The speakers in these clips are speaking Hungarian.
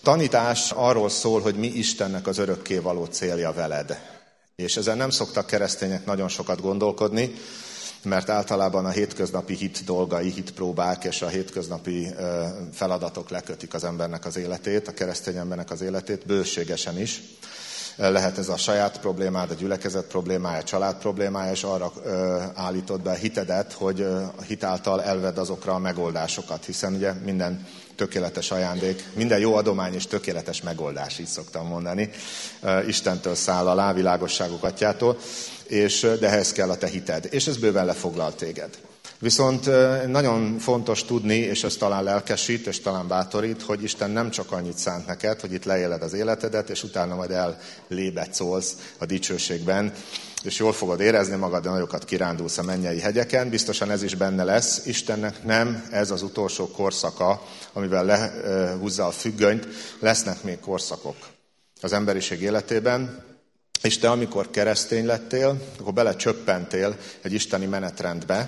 Tanítás arról szól, hogy mi Istennek az örökkévaló célja veled. És ezen nem szoktak keresztények nagyon sokat gondolkodni, mert általában a hétköznapi hit dolgai, hitpróbák és a hétköznapi feladatok lekötik az embernek az életét, a keresztény embernek az életét, bőségesen is. Lehet ez a saját problémád, a gyülekezet problémája, a család problémája, és arra állítod be a hitedet, hogy a hit által elvedd azokra a megoldásokat, hiszen ugye minden tökéletes ajándék, minden jó adomány és tökéletes megoldás, így szoktam mondani, Istentől száll alá, világosságok atyától, de ehhez kell a te hited, és ez bőven lefoglal téged. Viszont nagyon fontos tudni, és ez talán lelkesít, és talán bátorít, hogy Isten nem csak annyit szánt neked, hogy itt leéled az életedet, és utána majd ellébecolsz a dicsőségben, és jól fogod érezni magad, de nagyokat kirándulsz a mennyei hegyeken, biztosan ez is benne lesz. Istennek nem ez az utolsó korszaka, amivel lehúzza a függönyt, lesznek még korszakok az emberiség életében, és te amikor keresztény lettél, akkor belecsöppentél egy isteni menetrendbe,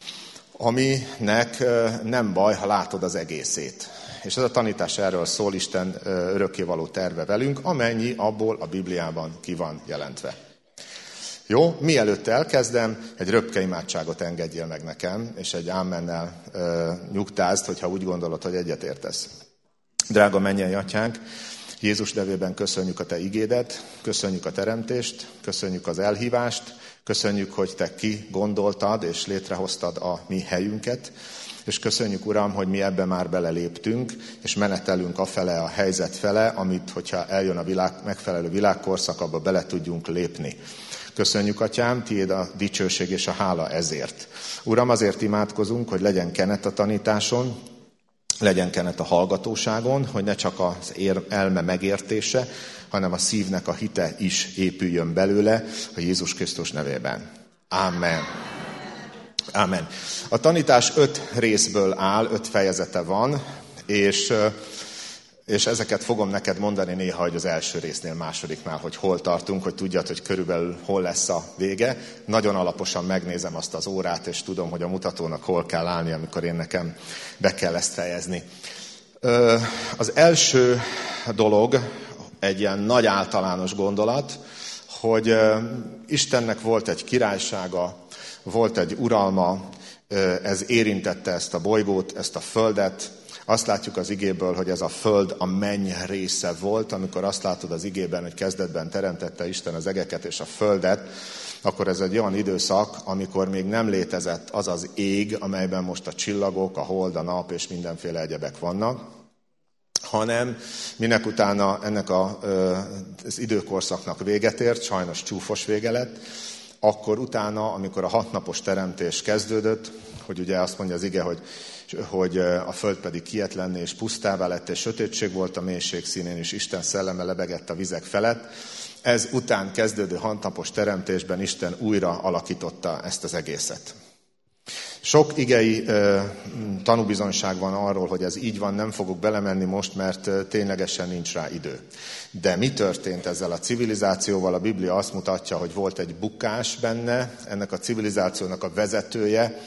aminek nem baj, ha látod az egészét. És ez a tanítás erről szól, Isten örökkévaló terve velünk, amennyi abból a Bibliában ki van jelentve. Jó, mielőtt elkezdem, egy röpke imádságot engedjél meg nekem, és egy ámennel nyugtázd, hogyha úgy gondolod, hogy egyetértesz. Drága mennyei atyánk, Jézus nevében köszönjük a te igédet, köszönjük a teremtést, köszönjük az elhívást, köszönjük, hogy te kigondoltad és létrehoztad a mi helyünket, és köszönjük, Uram, hogy mi ebbe már beleléptünk, és menetelünk afele a helyzet fele, amit, hogyha eljön a megfelelő világkorszak, abba bele tudjunk lépni. Köszönjük, Atyám, tiéd a dicsőség és a hála ezért. Uram, azért imádkozunk, hogy legyen kenet a tanításon, legyen kenet a hallgatóságon, hogy ne csak az elme megértése, hanem a szívnek a hite is épüljön belőle a Jézus Krisztus nevében. Amen. Amen. A tanítás 5 részből áll, 5 fejezete van, és ezeket fogom neked mondani néha, hogy az első résznél, másodiknál, hogy hol tartunk, hogy tudjad, hogy körülbelül hol lesz a vége. Nagyon alaposan megnézem azt az órát, és tudom, hogy a mutatónak hol kell állni, amikor én nekem be kell ezt fejezni. Az első dolog, egy ilyen nagy általános gondolat, hogy Istennek volt egy királysága, volt egy uralma, ez érintette ezt a bolygót, ezt a földet. Azt látjuk az igéből, hogy ez a föld a menny része volt, amikor azt látod az igében, hogy kezdetben teremtette Isten az egeket és a földet, akkor ez egy olyan időszak, amikor még nem létezett az az ég, amelyben most a csillagok, a hold, a nap és mindenféle egyebek vannak, hanem minek utána ennek az időkorszaknak véget ért, sajnos csúfos vége lett, akkor utána, amikor a 6 napos teremtés kezdődött, hogy ugye azt mondja az ige, hogy a föld pedig kietlenné és pusztává lett, és sötétség volt a mélység színén, és Isten szelleme lebegett a vizek felett. Ez után kezdődő 6 napos teremtésben Isten újra alakította ezt az egészet. Sok igei tanúbizonyság van arról, hogy ez így van, nem fogok belemenni most, mert ténylegesen nincs rá idő. De mi történt ezzel a civilizációval? A Biblia azt mutatja, hogy volt egy bukás benne, ennek a civilizációnak a vezetője,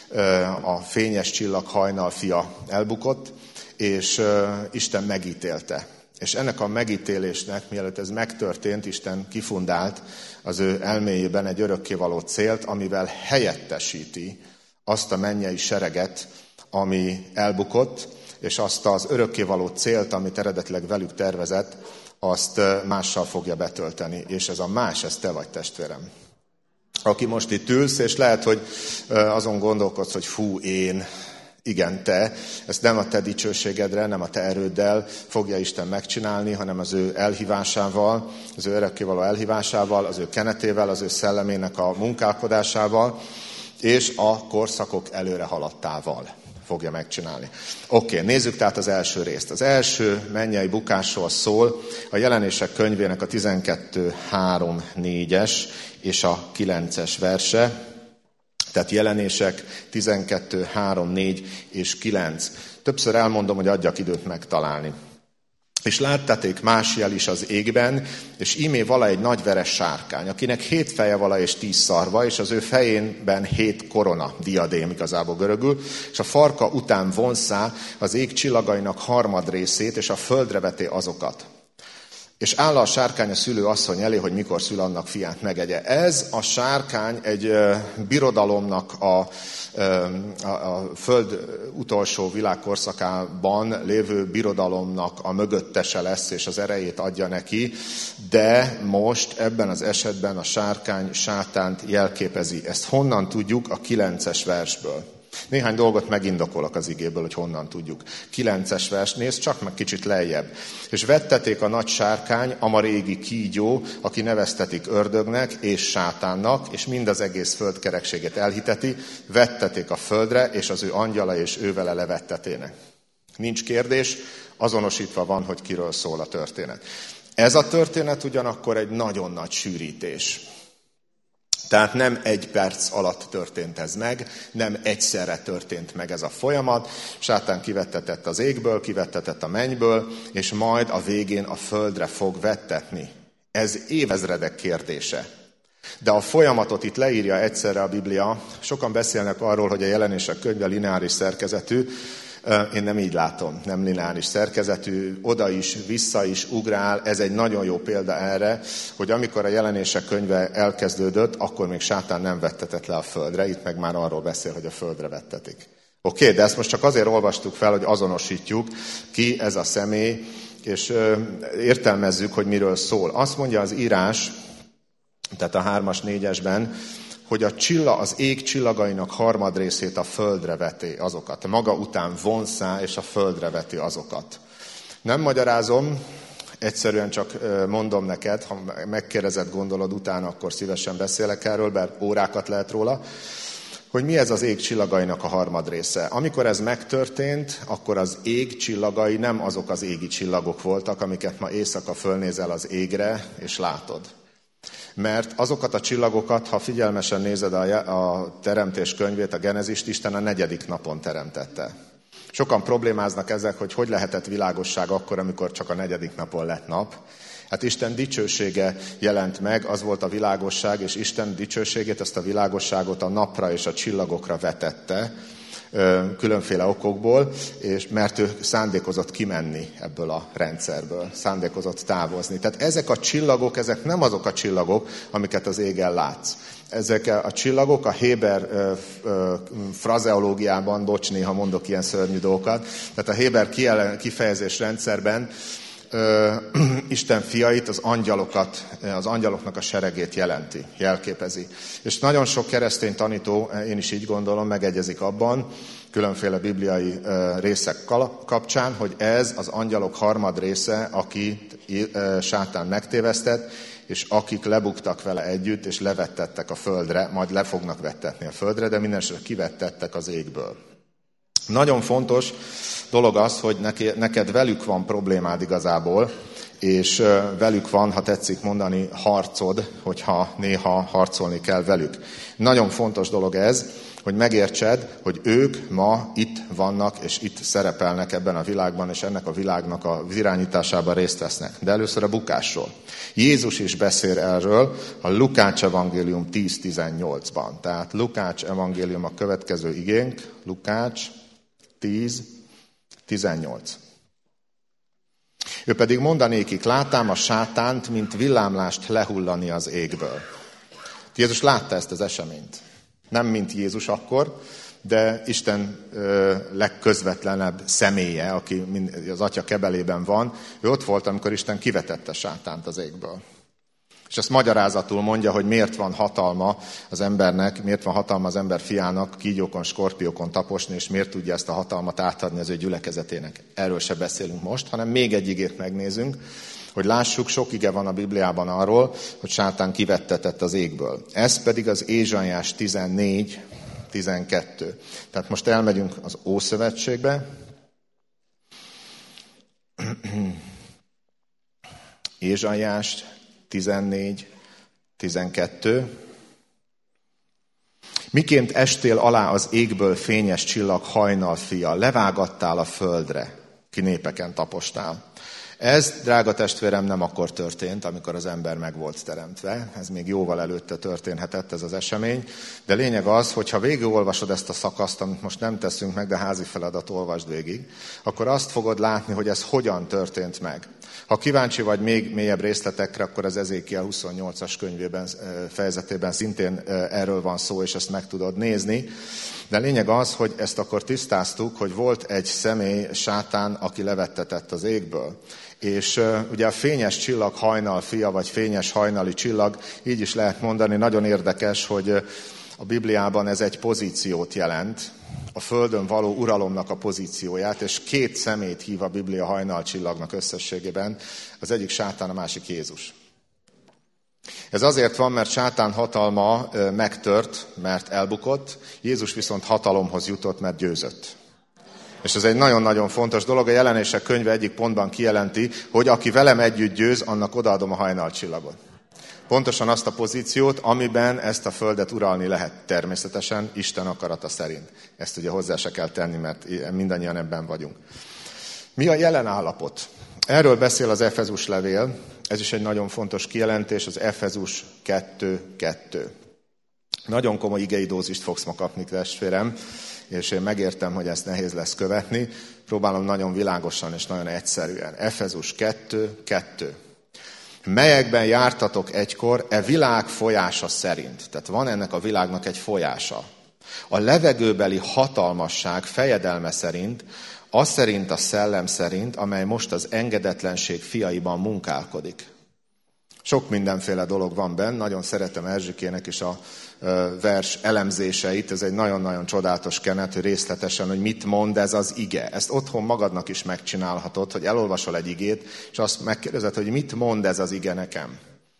a fényes csillag hajnal fia elbukott, és Isten megítélte. És ennek a megítélésnek, mielőtt ez megtörtént, Isten kifundált az ő elméjében egy örökkévaló célt, amivel helyettesíti azt a mennyei sereget, ami elbukott, és azt az örökkévaló célt, amit eredetileg velük tervezett, azt mással fogja betölteni. És ez a más, ez te vagy, testvérem. Aki most itt ülsz, és lehet, hogy azon gondolkodsz, hogy fú, én, igen, te, ezt nem a te dicsőségedre, nem a te erőddel fogja Isten megcsinálni, hanem az ő elhívásával, az ő örökkévaló elhívásával, az ő kenetével, az ő szellemének a munkálkodásával, és a korszakok előre haladtával fogja megcsinálni. Oké, nézzük tehát az első részt. Az első mennyei bukásról szól a Jelenések könyvének a 12:3-4-es és a 9-es verse. Tehát Jelenések 12:3-4 és 9. Többször elmondom, hogy adjak időt megtalálni. És láttáték más jel is az égben, és ímé vala egy nagy veres sárkány, akinek 7 feje vala és 10 szarva, és az ő fejében 7 korona, diadém igazából görögül, és a farka után vonszá az ég csillagainak harmadrészét, és a földre veté azokat. És áll a sárkány a szülő asszony elé, hogy mikor szül annak fiát megegye. Ez a sárkány egy birodalomnak a föld utolsó világkorszakában lévő birodalomnak a mögöttese lesz, és az erejét adja neki, de most ebben az esetben a sárkány sátánt jelképezi. Ezt honnan tudjuk? A 9-es versből. Néhány dolgot megindokolok az igéből, hogy honnan tudjuk. 9-es vers, nézd csak meg kicsit lejjebb. És vetteték a nagy sárkány, ama régi kígyó, aki neveztetik ördögnek és sátánnak, és mind az egész föld kerekségét elhiteti, vetteték a földre, és az ő angyala és ővele levettetének. Nincs kérdés, azonosítva van, hogy kiről szól a történet. Ez a történet ugyanakkor egy nagyon nagy sűrítés. Tehát nem 1 perc alatt történt ez meg, nem egyszerre történt meg ez a folyamat. Sátán kivettetett az égből, kivettetett a mennyből, és majd a végén a földre fog vettetni. Ez évezredek kérdése. De a folyamatot itt leírja egyszerre a Biblia. Sokan beszélnek arról, hogy a Jelenések könyve lineáris szerkezetű. Én nem így látom, nem lineáris szerkezetű, oda is, vissza is ugrál. Ez egy nagyon jó példa erre, hogy amikor a Jelenések könyve elkezdődött, akkor még sátán nem vettetett le a földre, itt meg már arról beszél, hogy a földre vettetik. Oké, de ezt most csak azért olvastuk fel, hogy azonosítjuk ki ez a személy, és értelmezzük, hogy miről szól. Azt mondja az írás, tehát a 3-as, 4-esben, hogy az ég csillagainak harmadrészét a földre veti azokat. Maga után vonszá, és a földre veti azokat. Nem magyarázom, egyszerűen csak mondom neked, ha megkérdezed, gondolod utána, akkor szívesen beszélek erről, bár órákat lehet róla, hogy mi ez az ég csillagainak a harmadrésze. Amikor ez megtörtént, akkor az ég csillagai nem azok az égi csillagok voltak, amiket ma éjszaka fölnézel az égre, és látod. Mert azokat a csillagokat, ha figyelmesen nézed a teremtés könyvét, a Genezist, Isten a 4. napon teremtette. Sokan problémáznak ezek, hogy lehetett világosság akkor, amikor csak a 4. napon lett nap. Hát Isten dicsősége jelent meg, az volt a világosság, és Isten dicsőségét, ezt a világosságot a napra és a csillagokra vetette, különféle okokból, és mert ő szándékozott kimenni ebből a rendszerből, szándékozott távozni. Tehát ezek a csillagok, ezek nem azok a csillagok, amiket az égen látsz. Ezek a csillagok a héber frazeológiában, bocs, néha mondok ilyen szörnyű dolgokat, tehát a héber kifejezés rendszerben Isten fiait, az angyaloknak a seregét jelenti, jelképezi. És nagyon sok keresztény tanító, én is így gondolom, megegyezik abban, különféle bibliai részek kapcsán, hogy ez az angyalok harmad része, akit sátán megtévesztett, és akik lebuktak vele együtt, és levettettek a földre, majd le fognak vettetni a földre, de mindenesetre kivettettek az égből. Nagyon fontos dolog az, hogy neked velük van problémád igazából, és velük van, ha tetszik mondani, harcod, hogyha néha harcolni kell velük. Nagyon fontos dolog ez, hogy megértsed, hogy ők ma itt vannak, és itt szerepelnek ebben a világban, és ennek a világnak az irányításában részt vesznek. De először a bukásról. Jézus is beszél erről a Lukács evangélium 10-18-ban. Tehát Lukács evangélium a következő igénk, Lukács 10-18. Ő pedig mondanékik, látám a sátánt, mint villámlást lehullani az égből. Jézus látta ezt az eseményt. Nem mint Jézus akkor, de Isten legközvetlenebb személye, aki az atya kebelében van, ő ott volt, amikor Isten kivetette sátánt az égből. És ezt magyarázatul mondja, hogy miért van hatalma az embernek, miért van hatalma az ember fiának kígyókon, skorpiókon taposni, és miért tudja ezt a hatalmat átadni az ő gyülekezetének. Erről se beszélünk most, hanem még egy igét megnézünk, hogy lássuk, sok ige van a Bibliában arról, hogy sátán kivettetett az égből. Ez pedig az Ézsaiás 14-12. Tehát most elmegyünk az Ószövetségbe. Ézsaiás 14-12. Miként estél alá az égből fényes csillag hajnal fia, levágattál a földre, ki népeken tapostál. Ez, drága testvérem, nem akkor történt, amikor az ember meg volt teremtve. Ez még jóval előtte történhetett ez az esemény. De lényeg az, hogy ha végigolvasod ezt a szakaszt, amit most nem teszünk meg, de házi feladat olvasd végig, akkor azt fogod látni, hogy ez hogyan történt meg. Ha kíváncsi vagy még mélyebb részletekre, akkor az Ezékiel 28-as könyvében, fejezetében szintén erről van szó, és ezt meg tudod nézni. De lényeg az, hogy ezt akkor tisztáztuk, hogy volt egy személy, Sátán, aki levettetett az égből. És ugye a fényes csillag hajnal fia, vagy fényes hajnali csillag, így is lehet mondani, nagyon érdekes, hogy a Bibliában ez egy pozíciót jelent, a földön való uralomnak a pozícióját, és két szemét hív a Biblia hajnalcsillagnak összességében, az egyik Sátán, a másik Jézus. Ez azért van, mert Sátán hatalma megtört, mert elbukott, Jézus viszont hatalomhoz jutott, mert győzött. És ez egy nagyon-nagyon fontos dolog, a Jelenések könyve egyik pontban kijelenti, hogy aki velem együtt győz, annak odaadom a hajnalcsillagot. Pontosan azt a pozíciót, amiben ezt a földet uralni lehet, természetesen Isten akarata szerint. Ezt ugye hozzá se kell tenni, mert mindannyian ebben vagyunk. Mi a jelen állapot? Erről beszél az Efezus levél, ez is egy nagyon fontos kijelentés, az Efezus 2:2. Nagyon komoly igei dózist fogsz ma kapni, testvérem, és én megértem, hogy ezt nehéz lesz követni. Próbálom nagyon világosan és nagyon egyszerűen. Efezus 2:2. Melyekben jártatok egykor e világ folyása szerint. Tehát van ennek a világnak egy folyása. A levegőbeli hatalmasság fejedelme szerint, az szerint a szellem szerint, amely most az engedetlenség fiaiban munkálkodik. Sok mindenféle dolog van benne, nagyon szeretem Erzsikének is a vers elemzéseit, ez egy nagyon-nagyon csodálatos kenet, hogy részletesen, hogy mit mond ez az ige. Ezt otthon magadnak is megcsinálhatod, hogy elolvasol egy igét, és azt megkérdezed, hogy mit mond ez az ige nekem.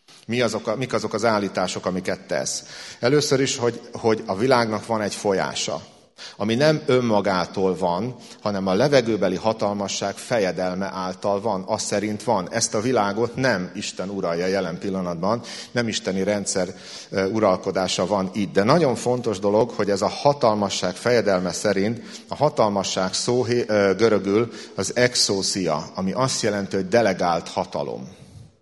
Mik azok az állítások, amiket tesz. Először is, hogy a világnak van egy folyása, ami nem önmagától van, hanem a levegőbeli hatalmasság fejedelme által van, az szerint van. Ezt a világot nem Isten uralja jelen pillanatban, nem isteni rendszer uralkodása van itt. De nagyon fontos dolog, hogy ez a hatalmasság fejedelme szerint, a hatalmasság szó görögül az exousia, ami azt jelenti, hogy delegált hatalom.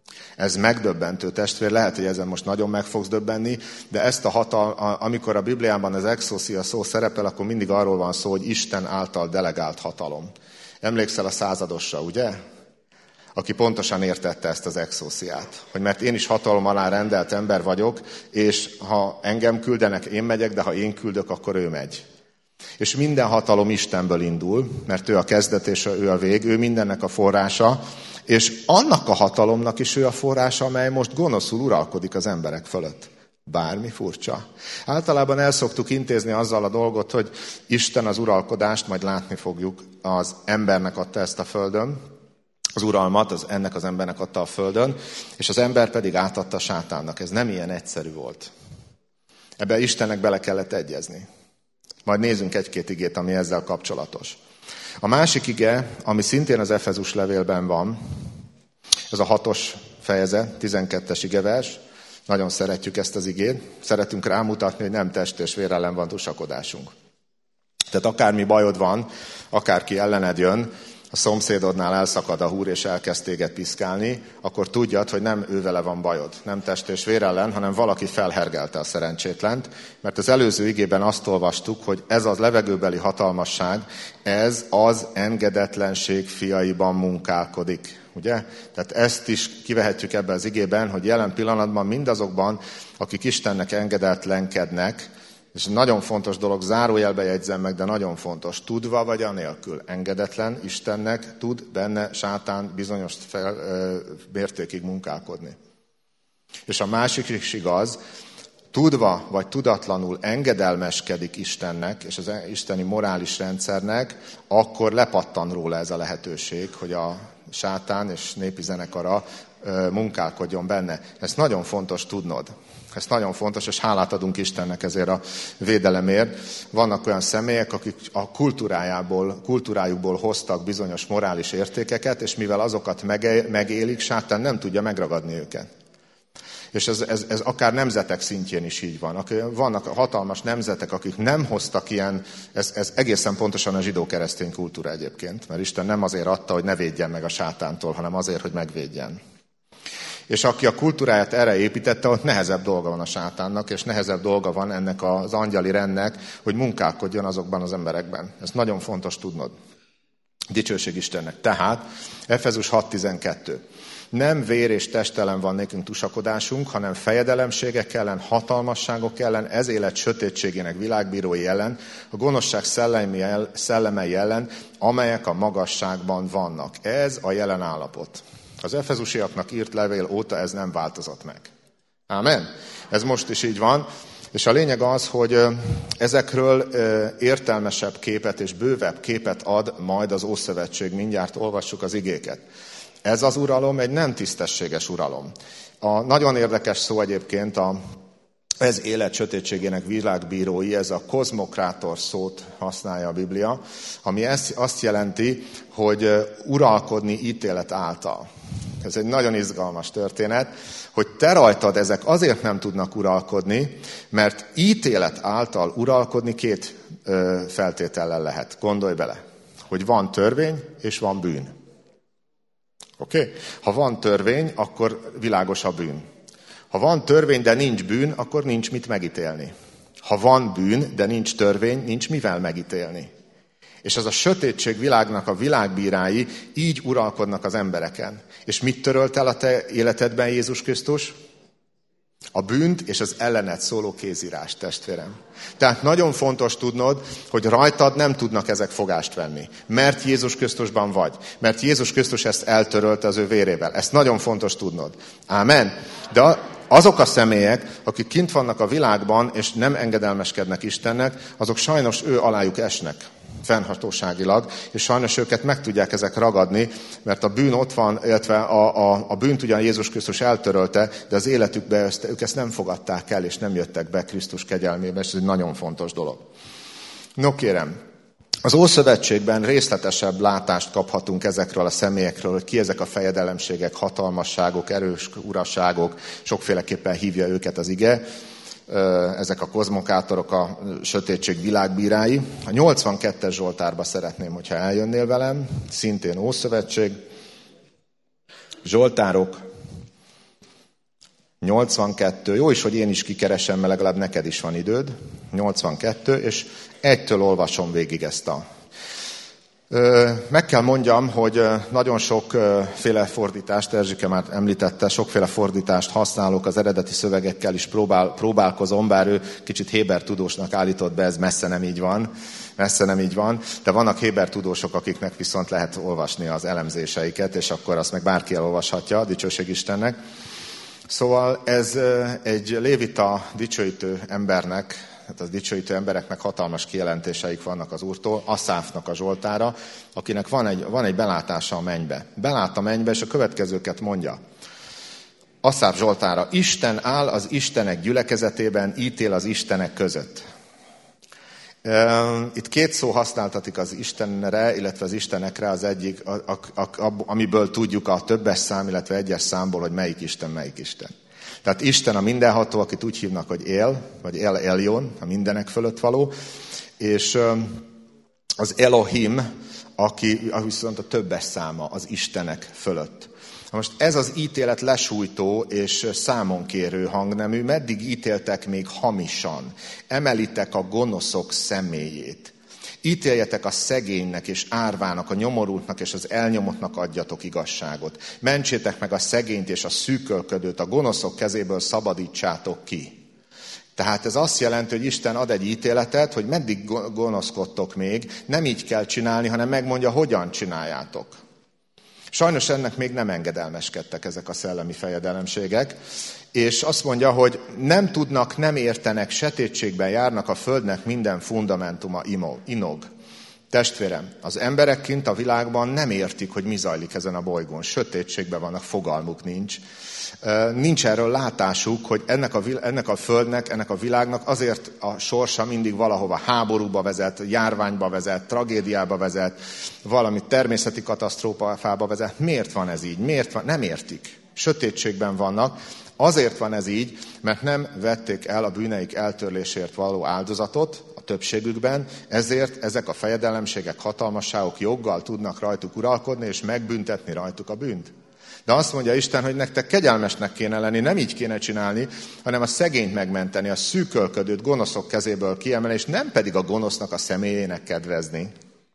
Ez megdöbbentő, testvér, lehet, hogy ezen most nagyon meg fogsz döbbenni, de ezt amikor a Bibliában az exousia szó szerepel, akkor mindig arról van szó, hogy Isten által delegált hatalom. Emlékszel a századosra, ugye? Aki pontosan értette ezt az exousiát. Hogy mert én is hatalom alá rendelt ember vagyok, és ha engem küldenek, én megyek, de ha én küldök, akkor ő megy. És minden hatalom Istenből indul, mert ő a kezdet és ő a vég, ő mindennek a forrása, és annak a hatalomnak is ő a forrása, amely most gonoszul uralkodik az emberek fölött. Bármi furcsa. Általában el szoktuk intézni azzal a dolgot, hogy Isten az uralkodást, majd látni fogjuk, az embernek adta ezt a földön, az uralmat ennek az embernek adta a földön, és az ember pedig átadta Sátánnak. Ez nem ilyen egyszerű volt. Ebben Istennek bele kellett egyezni. Majd nézzünk egy-két igét, ami ezzel kapcsolatos. A másik ige, ami szintén az Efezus levélben van, ez a 6. fejezet, 12. igevers. Nagyon szeretjük ezt az igét. Szeretünk rámutatni, hogy nem test és vér ellen van tusakodásunk. Tehát akármi bajod van, akárki ellened jön, a szomszédodnál elszakad a húr és elkezd téged piszkálni, akkor tudjad, hogy nem ővele van bajod. Nem test és vér ellen, hanem valaki felhergelte a szerencsétlent, mert az előző igében azt olvastuk, hogy ez az levegőbeli hatalmasság, ez az engedetlenség fiaiban munkálkodik. Ugye? Tehát ezt is kivehetjük ebbe az igében, hogy jelen pillanatban mindazokban, akik Istennek engedetlenkednek, és nagyon fontos dolog, zárójelbe jegyzem meg, de nagyon fontos, tudva vagy anélkül engedetlen Istennek, tud benne Sátán bizonyos mértékig munkálkodni. És a másik is igaz, tudva vagy tudatlanul engedelmeskedik Istennek és az isteni morális rendszernek, akkor lepattan róla ez a lehetőség, hogy a Sátán és népi zenekara munkálkodjon benne. Ezt nagyon fontos tudnod. Ez nagyon fontos, és hálát adunk Istennek ezért a védelemért. Vannak olyan személyek, akik a kultúrájukból hoztak bizonyos morális értékeket, és mivel azokat megélik, Sátán nem tudja megragadni őket. És ez akár nemzetek szintjén is így van. Vannak hatalmas nemzetek, akik nem hoztak ilyen, ez egészen pontosan a zsidó-keresztény kultúra egyébként, mert Isten nem azért adta, hogy ne védjen meg a sátántól, hanem azért, hogy megvédjen. És aki a kultúráját erre építette, ott nehezebb dolga van a sátánnak, és nehezebb dolga van ennek az angyali rendnek, hogy munkálkodjon azokban az emberekben. Ez nagyon fontos tudnod. Dicsőség Istennek. Tehát, Efezus 6.12. Nem vér és test ellen van nékünk tusakodásunk, hanem fejedelemségek ellen, hatalmasságok ellen, ez élet sötétségének világbírói ellen, a gonoszság szellemei ellen, amelyek a magasságban vannak. Ez a jelen állapot. Az efezusiaknak írt levél óta ez nem változott meg. Ámen? Ez most is így van. És a lényeg az, hogy ezekről értelmesebb képet és bővebb képet ad majd az Ószövetség. Mindjárt olvassuk az igéket. Ez az uralom egy nem tisztességes uralom. Nagyon érdekes szó egyébként ez élet sötétségének világbírói, ez a kozmokrátor szót használja a Biblia, ami azt jelenti, hogy uralkodni ítélet által. Ez egy nagyon izgalmas történet, hogy te rajtad ezek azért nem tudnak uralkodni, mert ítélet által uralkodni két feltétellel lehet. Gondolj bele, hogy van törvény és van bűn. Oké? Ha van törvény, akkor világos a bűn. Ha van törvény, de nincs bűn, akkor nincs mit megítélni. Ha van bűn, de nincs törvény, nincs mivel megítélni. És ez a sötétség világnak a világbírái így uralkodnak az embereken. És mit törölt el a te életedben Jézus Krisztus? A bűnt és az ellened szóló kézírás, testvérem. Tehát nagyon fontos tudnod, hogy rajtad nem tudnak ezek fogást venni. Mert Jézus Krisztusban vagy. Mert Jézus Krisztus ezt eltörölte az ő vérével. Ezt nagyon fontos tudnod. Ámen. De azok a személyek, akik kint vannak a világban, és nem engedelmeskednek Istennek, azok sajnos ő alájuk esnek fennhatóságilag, és sajnos őket meg tudják ezek ragadni, mert a bűn ott van, illetve a bűnt ugyan Jézus Krisztus eltörölte, de az életükbe ők ezt nem fogadták el, és nem jöttek be Krisztus kegyelmébe, és ez egy nagyon fontos dolog. No kérem, az Ószövetségben részletesebb látást kaphatunk ezekről a személyekről, hogy ki ezek a fejedelemségek, hatalmasságok, erős uraságok, sokféleképpen hívja őket az ige. Ezek a kozmokátorok, a sötétség világbírái. A 82-es Zsoltárba szeretném, hogyha eljönnél velem, szintén Ószövetség. Zsoltárok 82, jó is, hogy én is kikeresem, mert legalább neked is van időd. 82, és egytől olvasom végig ezt a... Meg kell mondjam, hogy nagyon sokféle fordítást, Erzsike már említette, sokféle fordítást használok, az eredeti szövegekkel is próbálkozom, bár ő kicsit héber tudósnak állított be, ez messze nem így van, de vannak héber tudósok, akiknek viszont lehet olvasni az elemzéseiket, és akkor azt meg bárki elolvashatja, dicsőség Istennek. Szóval ez egy lévita dicsőítő embernek, hát az dicsőítő embereknek hatalmas kijelentéseik vannak az Úrtól, Aszáfnak a Zsoltára, akinek van egy belátása a mennybe. Belát a mennybe, és a következőket mondja. Aszáf Zsoltára: Isten áll az istenek gyülekezetében, ítél az istenek között. Itt két szó használtatik az Istenre, illetve az istenekre, az egyik, amiből tudjuk a többes szám, illetve egyes számból, hogy melyik Isten. Tehát Isten a mindenható, akit úgy hívnak, hogy Él, vagy Eljon, a mindenek fölött való, és az Elohim, aki viszont a többes száma az istenek fölött. Most ez az ítélet lesújtó és számonkérő hangnemű, meddig ítéltek még hamisan, emelitek a gonoszok személyét. Ítéljetek a szegénynek és árvának, a nyomorultnak és az elnyomottnak adjatok igazságot. Mentsétek meg a szegényt és a szűkölködőt, a gonoszok kezéből szabadítsátok ki. Tehát ez azt jelenti, hogy Isten ad egy ítéletet, hogy meddig gonoszkodtok még, nem így kell csinálni, hanem megmondja, hogyan csináljátok. Sajnos ennek még nem engedelmeskedtek ezek a szellemi fejedelemségek, és azt mondja, hogy nem tudnak, nem értenek, sötétségben járnak, a földnek minden fundamentuma inog. Testvérem, az emberek kint a világban nem értik, hogy mi zajlik ezen a bolygón. Sötétségben vannak, fogalmuk nincs. Nincs erről látásuk, hogy ennek a földnek, ennek a világnak azért a sorsa mindig valahova háborúba vezet, járványba vezet, tragédiába vezet, valami természeti katasztrófába vezet. Miért van ez így? Miért van? Nem értik. sötétségben vannak. Azért van ez így, mert nem vették el a bűneik eltörlésért való áldozatot a többségükben, ezért ezek a fejedelemségek, hatalmasságok joggal tudnak rajtuk uralkodni, és megbüntetni rajtuk a bűnt. De azt mondja Isten, hogy nektek kegyelmesnek kéne lenni, nem így kéne csinálni, hanem a szegényt megmenteni, a szűkölködőt gonoszok kezéből kiemelni, és nem pedig a gonosznak a személyének kedvezni.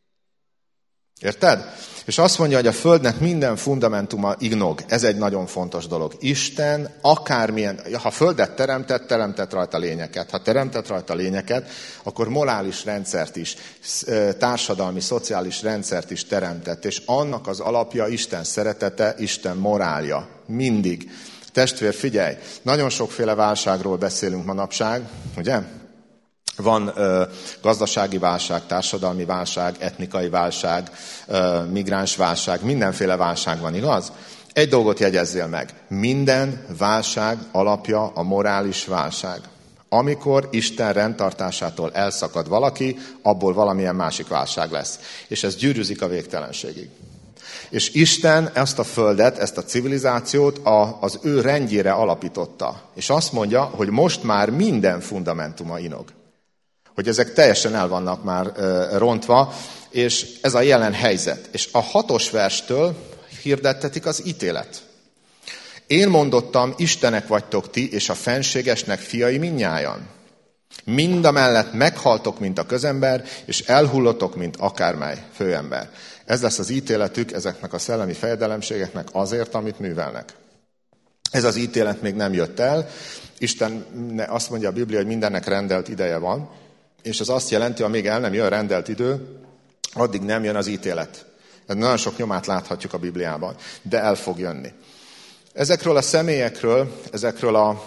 Érted? És azt mondja, hogy a földnek minden fundamentuma ignog. Ez egy nagyon fontos dolog. Isten akármilyen, ha földet teremtett rajta lényeket. Ha teremtett rajta lényeket, akkor morális rendszert is, társadalmi, szociális rendszert is teremtett. És annak az alapja Isten szeretete, Isten morálja. Mindig. Testvér, figyelj! Nagyon sokféle válságról beszélünk manapság, ugye? Van gazdasági válság, társadalmi válság, etnikai válság, migráns válság, mindenféle válság van, igaz? Egy dolgot jegyezzél meg. Minden válság alapja a morális válság. Amikor Isten rendtartásától elszakad valaki, abból valamilyen másik válság lesz. És ez gyűrűzik a végtelenségig. És Isten ezt a földet, ezt a civilizációt az ő rendjére alapította. És azt mondja, hogy most már minden fundamentuma inog. Hogy ezek teljesen el vannak már rontva, és ez a jelen helyzet. És a 6. verstől hirdettetik az ítélet. Én mondottam, Istenek vagytok ti, és a fenségesnek fiai mindnyájan. Mindamellett meghaltok, mint a közember, és elhullotok, mint akármely főember. Ez lesz az ítéletük ezeknek a szellemi fejedelemségeknek azért, amit művelnek. Ez az ítélet még nem jött el. Isten azt mondja a Biblia, hogy mindennek rendelt ideje van, és ez azt jelenti, hogy még el nem jön rendelt idő, addig nem jön az ítélet. Nagyon sok nyomát láthatjuk a Bibliában, de el fog jönni. Ezekről a személyekről, ezekről a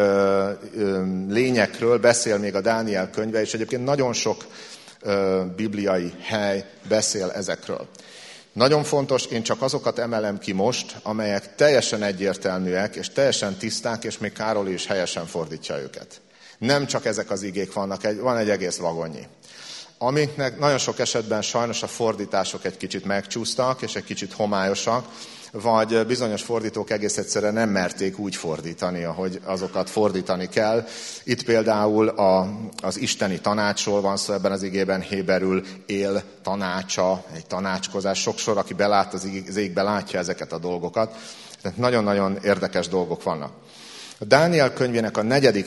lényekről beszél még a Dániel könyve, és egyébként nagyon sok bibliai hely beszél ezekről. Nagyon fontos, én csak azokat emelem ki most, amelyek teljesen egyértelműek, és teljesen tiszták, és még Károly is helyesen fordítja őket. Nem csak ezek az igék vannak, van egy egész vagonnyi. Amiknek nagyon sok esetben sajnos a fordítások egy kicsit megcsúsztak, és egy kicsit homályosak, vagy bizonyos fordítók egész egyszerűen nem merték úgy fordítani, ahogy azokat fordítani kell. Itt például az isteni tanácsról van szó, ebben az igében héberül él tanácsa, egy tanácskozás. Sokszor, aki belát az égbe, látja ezeket a dolgokat. Tehát nagyon-nagyon érdekes dolgok vannak. A Dániel könyvének a 4.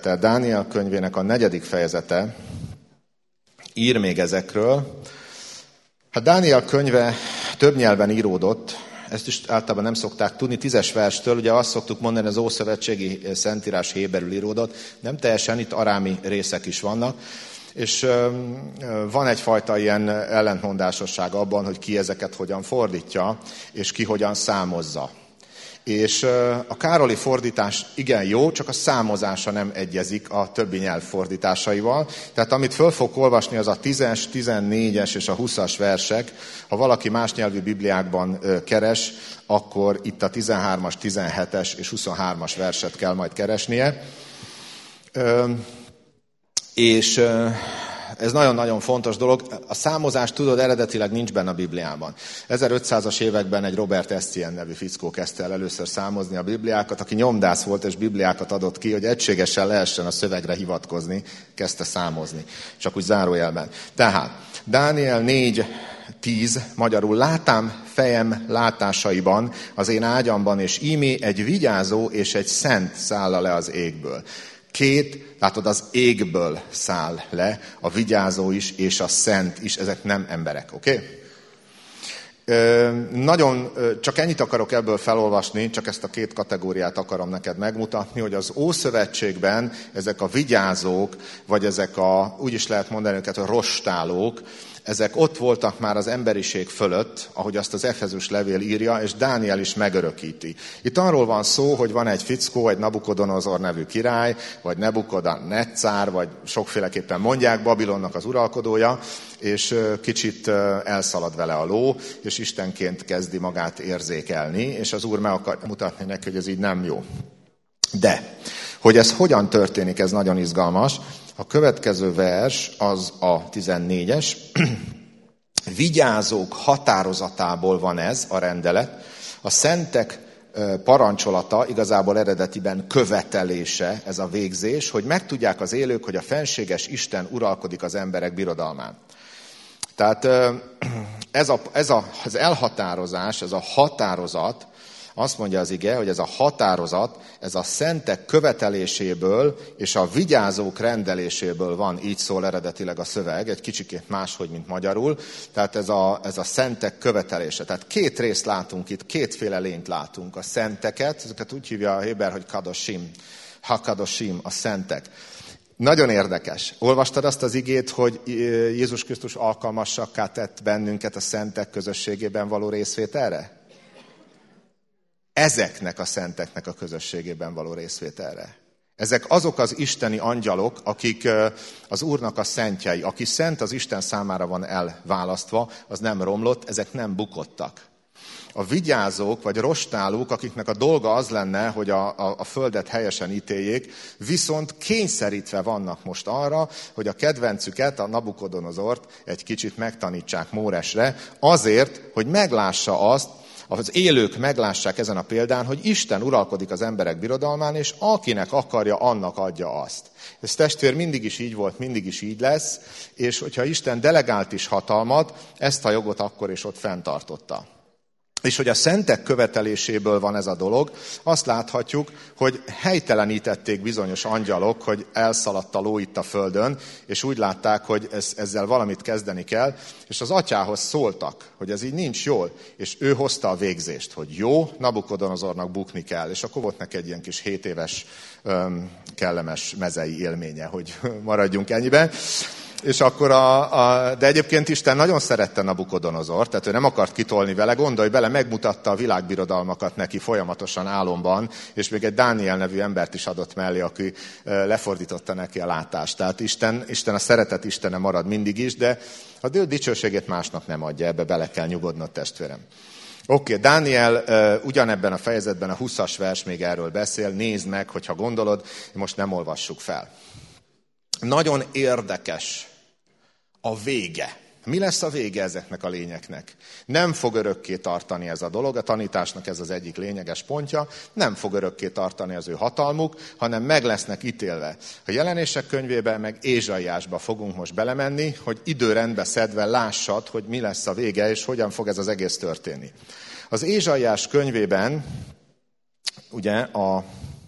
fejezete ír még ezekről. Hát Dániel könyve több nyelven íródott, ezt is általában nem szokták tudni, 10. verstől, ugye azt szoktuk mondani, az ószövetségi szentírás héberül íródott, nem teljesen, itt arámi részek is vannak, és van egyfajta ilyen ellentmondásosság abban, hogy ki ezeket hogyan fordítja, és ki hogyan számozza. És a Károli fordítás igen jó, csak a számozása nem egyezik a többi nyelv fordításaival. Tehát amit föl fog olvasni, az a 10-es, 14-es és a 20-as versek. Ha valaki más nyelvű bibliákban keres, akkor itt a 13-as, 17-es és 23-as verset kell majd keresnie. És ez nagyon-nagyon fontos dolog. A számozás, tudod, eredetileg nincs benne a Bibliában. 1500-as években egy Robert Estienne nevű fickó kezdte el először számozni a Bibliákat, aki nyomdász volt és Bibliákat adott ki, hogy egységesen lehessen a szövegre hivatkozni, kezdte számozni. Csak úgy zárójelben. Tehát Dániel 4:10, magyarul látám fejem látásaiban, az én ágyamban, és ímé egy vigyázó és egy szent száll le az égből. Látod, az égből száll le, a vigyázó is, és a szent is, ezek nem emberek, oké? Csak ennyit akarok ebből felolvasni, csak ezt a 2 kategóriát akarom neked megmutatni, hogy az Ószövetségben ezek a vigyázók, vagy ezek úgy is lehet mondani őket, a rostálók, ezek ott voltak már az emberiség fölött, ahogy azt az Efezus levél írja, és Dániel is megörökíti. Itt arról van szó, hogy van egy fickó, egy Nabukodonozor nevű király, vagy Nebukadneccár, vagy sokféleképpen mondják, Babilonnak az uralkodója, és kicsit elszalad vele a ló, és istenként kezdi magát érzékelni, és az Úr meg akar mutatni neki, hogy ez így nem jó. De, hogy ez hogyan történik, ez nagyon izgalmas. A következő vers az a 14-es. Vigyázók határozatából van ez a rendelet. A szentek parancsolata, igazából eredetiben követelése ez a végzés, hogy megtudják az élők, hogy a fenséges Isten uralkodik az emberek birodalmán. Tehát az elhatározás, ez a határozat, azt mondja az ige, hogy ez a határozat, ez a szentek követeléséből és a vigyázók rendeléséből van, így szól eredetileg a szöveg, egy kicsikét máshogy, mint magyarul. Tehát ez a szentek követelése. Tehát két részt látunk itt, kétféle lényt látunk. A szenteket, ezeket úgy hívja a héber, hogy kadoshim, hakadoshim, a szentek. Nagyon érdekes. Olvastad azt az igét, hogy Jézus Krisztus alkalmassakká tett bennünket a szentek közösségében való részvételre? Ezeknek a szenteknek a közösségében való részvételre. Ezek azok az isteni angyalok, akik az Úrnak a szentjei. Aki szent, az Isten számára van elválasztva, az nem romlott, ezek nem bukottak. A vigyázók vagy rostálók, akiknek a dolga az lenne, hogy a földet helyesen ítéljék, viszont kényszerítve vannak most arra, hogy a kedvencüket, a Nabukodonozort egy kicsit megtanítsák Móresre, azért, hogy meglássa azt, az élők meglássák ezen a példán, hogy Isten uralkodik az emberek birodalmán, és akinek akarja, annak adja azt. Ez testvér mindig is így volt, mindig is így lesz, és hogyha Isten delegált is hatalmat, ezt a jogot akkor is ott fenntartotta. És hogy a szentek követeléséből van ez a dolog, azt láthatjuk, hogy helytelenítették bizonyos angyalok, hogy elszaladt a ló itt a földön, és úgy látták, hogy ezzel valamit kezdeni kell, és az atyához szóltak, hogy ez így nincs jól, és ő hozta a végzést, hogy jó, Nabukodonozornak bukni kell, és akkor volt neki egy ilyen kis 7 éves kellemes mezei élménye, hogy maradjunk ennyiben. És akkor de egyébként Isten nagyon szerette Nabukodonozort, tehát ő nem akart kitolni vele, gondolj bele, megmutatta a világbirodalmakat neki folyamatosan álomban, és még egy Dániel nevű embert is adott mellé, aki lefordította neki a látást. Tehát Isten a szeretet Istene marad mindig is, de a ő dicsőségét másnak nem adja, ebbe bele kell nyugodnod, testvérem. Oké, Dániel ugyanebben a fejezetben a 20-as vers még erről beszél, nézd meg, hogyha gondolod, most nem olvassuk fel. Nagyon érdekes a vége. Mi lesz a vége ezeknek a lényeknek? Nem fog örökké tartani ez a dolog, a tanításnak ez az egyik lényeges pontja, nem fog örökké tartani az ő hatalmuk, hanem meg lesznek ítélve. A Jelenések könyvébe meg Ézsaiásba fogunk most belemenni, hogy időrendbe szedve lássad, hogy mi lesz a vége, és hogyan fog ez az egész történni. Az Ézsaiás könyvében, ugye a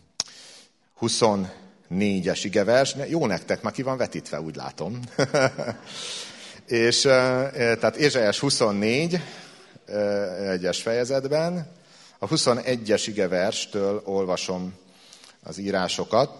24-es igevers, jó nektek, már ki van vetítve, úgy látom. És tehát Ézsaiás 24, 1-es fejezetben, a 21-es igeverstől olvasom az írásokat.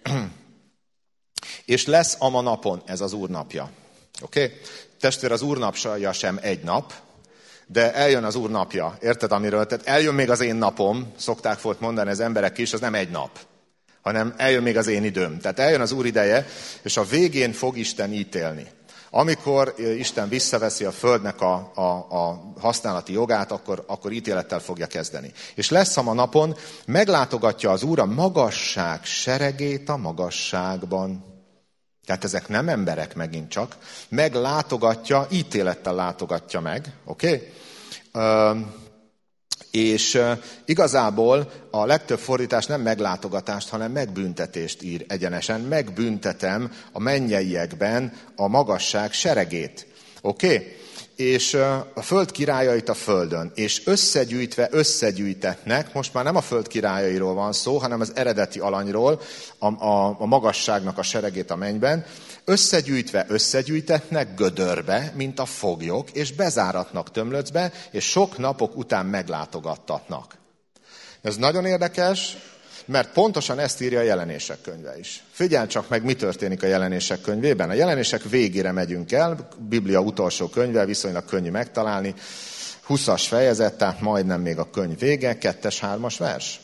És lesz a ma napon, ez az Úr napja. Oké? Testvér, az Úr napja sem egy nap, de eljön az Úr napja. Érted, amiről? Tehát eljön még az én napom, szokták volt mondani az emberek is, az nem egy nap, hanem eljön még az én időm. Tehát eljön az Úr ideje, és a végén fog Isten ítélni. Amikor Isten visszaveszi a földnek a használati jogát, akkor ítélettel fogja kezdeni. És lesz a ma napon, meglátogatja az Úr a magasság seregét a magasságban. Tehát ezek nem emberek megint csak. Meglátogatja, ítélettel látogatja meg. Oké? És igazából a legtöbb fordítás nem meglátogatást, hanem megbüntetést ír egyenesen. Megbüntetem a mennyeiekben a magasság seregét. Oké? És a föld királyait a földön. És összegyűjtve összegyűjtetnek, most már nem a föld királyairól van szó, hanem az eredeti alanyról, a magasságnak a seregét a mennyben. Összegyűjtve összegyűjtetnek gödörbe, mint a foglyok, és bezáratnak tömlöcbe, és sok napok után meglátogattatnak. Ez nagyon érdekes, mert pontosan ezt írja a Jelenések könyve is. Figyelj csak meg, mi történik a Jelenések könyvében. A Jelenések végére megyünk el, Biblia utolsó könyve, viszonylag könnyű megtalálni. 20-as fejezet, tehát majdnem még a könyv vége, 2-3-as vers.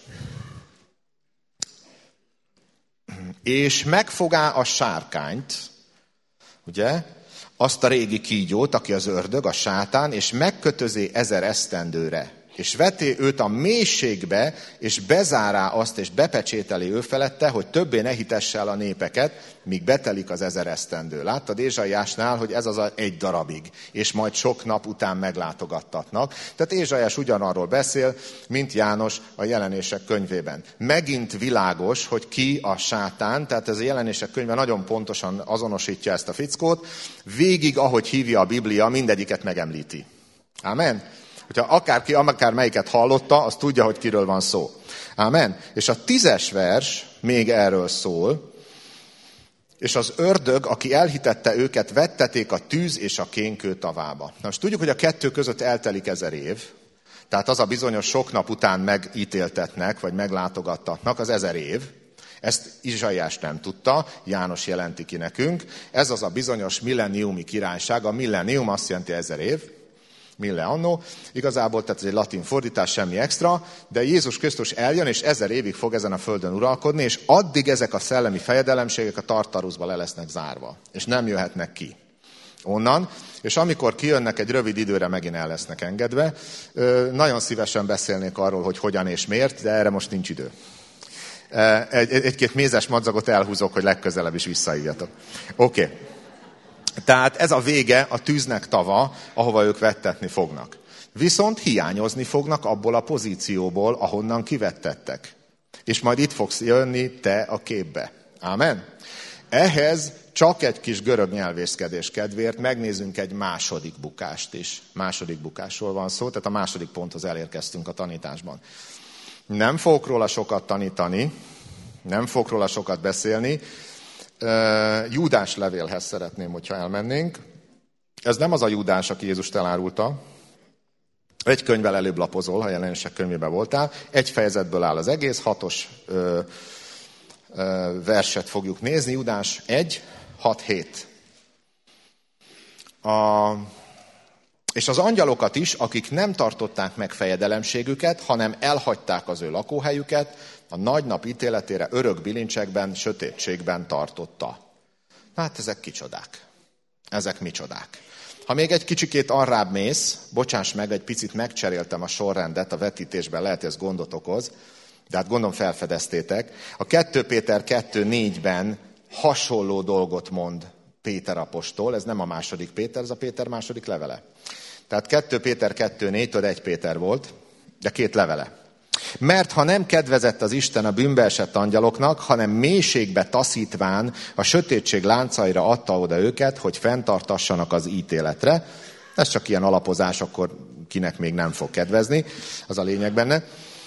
És megfogá a sárkányt, ugye, azt a régi kígyót, aki az ördög, a sátán, és megkötözé 1000 esztendőre. és veté őt a mélységbe, és bezárá azt, és bepecsételi ő felette, hogy többé ne hitesse el a népeket, míg betelik az 1000 esztendő. Láttad Ézsaiásnál, hogy ez az egy darabig, és majd sok nap után meglátogattatnak. Tehát Ézsaiás ugyanarról beszél, mint János a Jelenések könyvében. Megint világos, hogy ki a sátán, tehát ez a Jelenések könyve nagyon pontosan azonosítja ezt a fickót, végig, ahogy hívja a Biblia, mindegyiket megemlíti. Amen. Hogyha akár melyiket hallotta, az tudja, hogy kiről van szó. Ámen. És a 10. vers még erről szól, és az ördög, aki elhitette őket, vetteték a tűz és a kénkő tavába. Na most tudjuk, hogy a kettő között eltelik 1000 év, tehát az a bizonyos sok nap után megítéltetnek, vagy meglátogattatnak, az 1000 év. Ezt Ézsaiás nem tudta, János jelenti ki nekünk. Ez az a bizonyos milleniumi királyság. A millennium azt jelenti 1000 év. Mille anno. Igazából, tehát ez egy latin fordítás, semmi extra, de Jézus Krisztus eljön, és 1000 évig fog ezen a földön uralkodni, és addig ezek a szellemi fejedelemségek a Tartaruszba le lesznek zárva, és nem jöhetnek ki onnan, és amikor kijönnek, egy rövid időre megint el lesznek engedve. Nagyon szívesen beszélnék arról, hogy hogyan és miért, de erre most nincs idő. Egy-két mézes madzagot elhúzok, hogy legközelebb is visszaívjatok. Oké. Tehát ez a vége a tűznek tava, ahova ők vettetni fognak. Viszont hiányozni fognak abból a pozícióból, ahonnan kivettettek. És majd itt fogsz jönni te a képbe. Ámen? Ehhez csak egy kis görög nyelvészkedés kedvéért megnézzünk egy második bukást is. Második bukásról van szó, tehát a második ponthoz elérkeztünk a tanításban. Nem fogok róla sokat tanítani, nem fogok róla sokat beszélni. Júdás levélhez szeretném, hogyha elmennénk. Ez nem az a Júdás, aki Jézust elárulta. Egy könyvvel előbb lapozol, ha Jelenések könyvében voltál. Egy fejezetből áll az egész, 6-os verset fogjuk nézni. Júdás 1, 6-7. És az angyalokat is, akik nem tartották meg fejedelemségüket, hanem elhagyták az ő lakóhelyüket, a nagy nap ítéletére örök bilincsekben, sötétségben tartotta. Hát ezek kicsodák. Ezek micsodák. Ha még egy kicsikét arrább mész, bocsáss meg, egy picit megcseréltem a sorrendet, a vetítésben lehet, hogy ez gondot okoz, de hát gondolom felfedeztétek. A 2 Péter 2:4-ben hasonló dolgot mond Péter apostol, ez nem a második Péter, ez a Péter második levele. Tehát 2 Péter 2:4, tudod, 1 Péter volt, de 2 levele. Mert ha nem kedvezett az Isten a bűnbeesett angyaloknak, hanem mélységbe taszítván a sötétség láncaira adta oda őket, hogy fenntartassanak az ítéletre. Ez csak ilyen alapozás, akkor kinek még nem fog kedvezni, az a lényeg benne.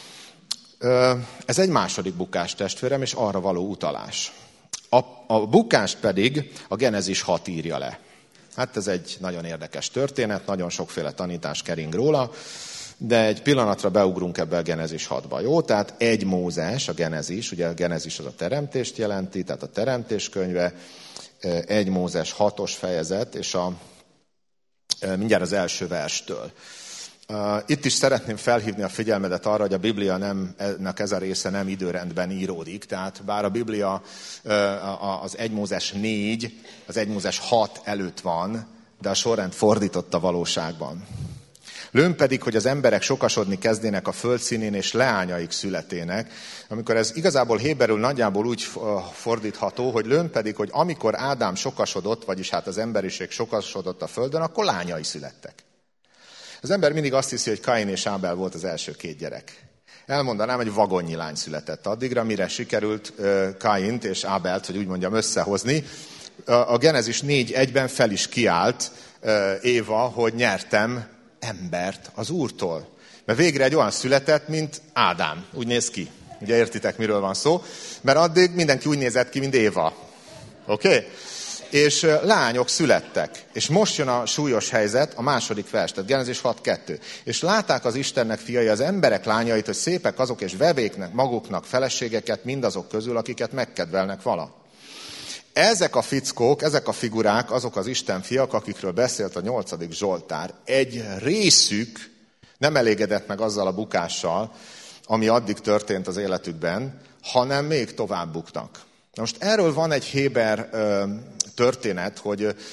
Ez egy második bukás, testvérem, és arra való utalás. A bukást pedig a Genezis 6 írja le. Hát ez egy nagyon érdekes történet, nagyon sokféle tanítás kering róla, de egy pillanatra beugrunk ebbe a Genezis 6-ba, jó? Tehát 1 Mózes, a Genezis, ugye a Genezis az a teremtést jelenti, tehát a teremtés könyve, 1 Mózes 6-os fejezet, és mindjárt az első verstől. Itt is szeretném felhívni a figyelmedet arra, hogy a Biblia ennek ez a része nem időrendben íródik, tehát bár a Biblia az 1 Mózes 4, az 1 Mózes 6 előtt van, de a sorrend fordított a valóságban. Lőn pedig, hogy az emberek sokasodni kezdének a földszínén, és leányaik születének, amikor ez igazából héberül nagyjából úgy fordítható, hogy lőn pedig, hogy amikor Ádám sokasodott, vagyis hát az emberiség sokasodott a földön, akkor lányai születtek. Az ember mindig azt hiszi, hogy Kain és Ábel volt az első 2 gyerek. Elmondanám, hogy vagonnyi lány született addigra, mire sikerült Kaint és Ábelt, hogy úgy mondjam, összehozni. A Genezis 4:1-ben fel is kiállt Éva, hogy nyertem embert az Úrtól. Mert végre egy olyan született, mint Ádám. Úgy néz ki. Ugye értitek, miről van szó? Mert addig mindenki úgy nézett ki, mint Éva. Oké? És lányok születtek. És most jön a súlyos helyzet, a második vers, tehát Genezis 6:2. És látták az Istennek fiai az emberek lányait, hogy szépek azok, és vevéknek maguknak feleségeket mindazok közül, akiket megkedvelnek vala. Ezek a fickók, ezek a figurák, azok az Isten fiak, akikről beszélt a 8. Zsoltár. Egy részük nem elégedett meg azzal a bukással, ami addig történt az életükben, hanem még tovább buknak. Na most erről van egy héber történet, hogy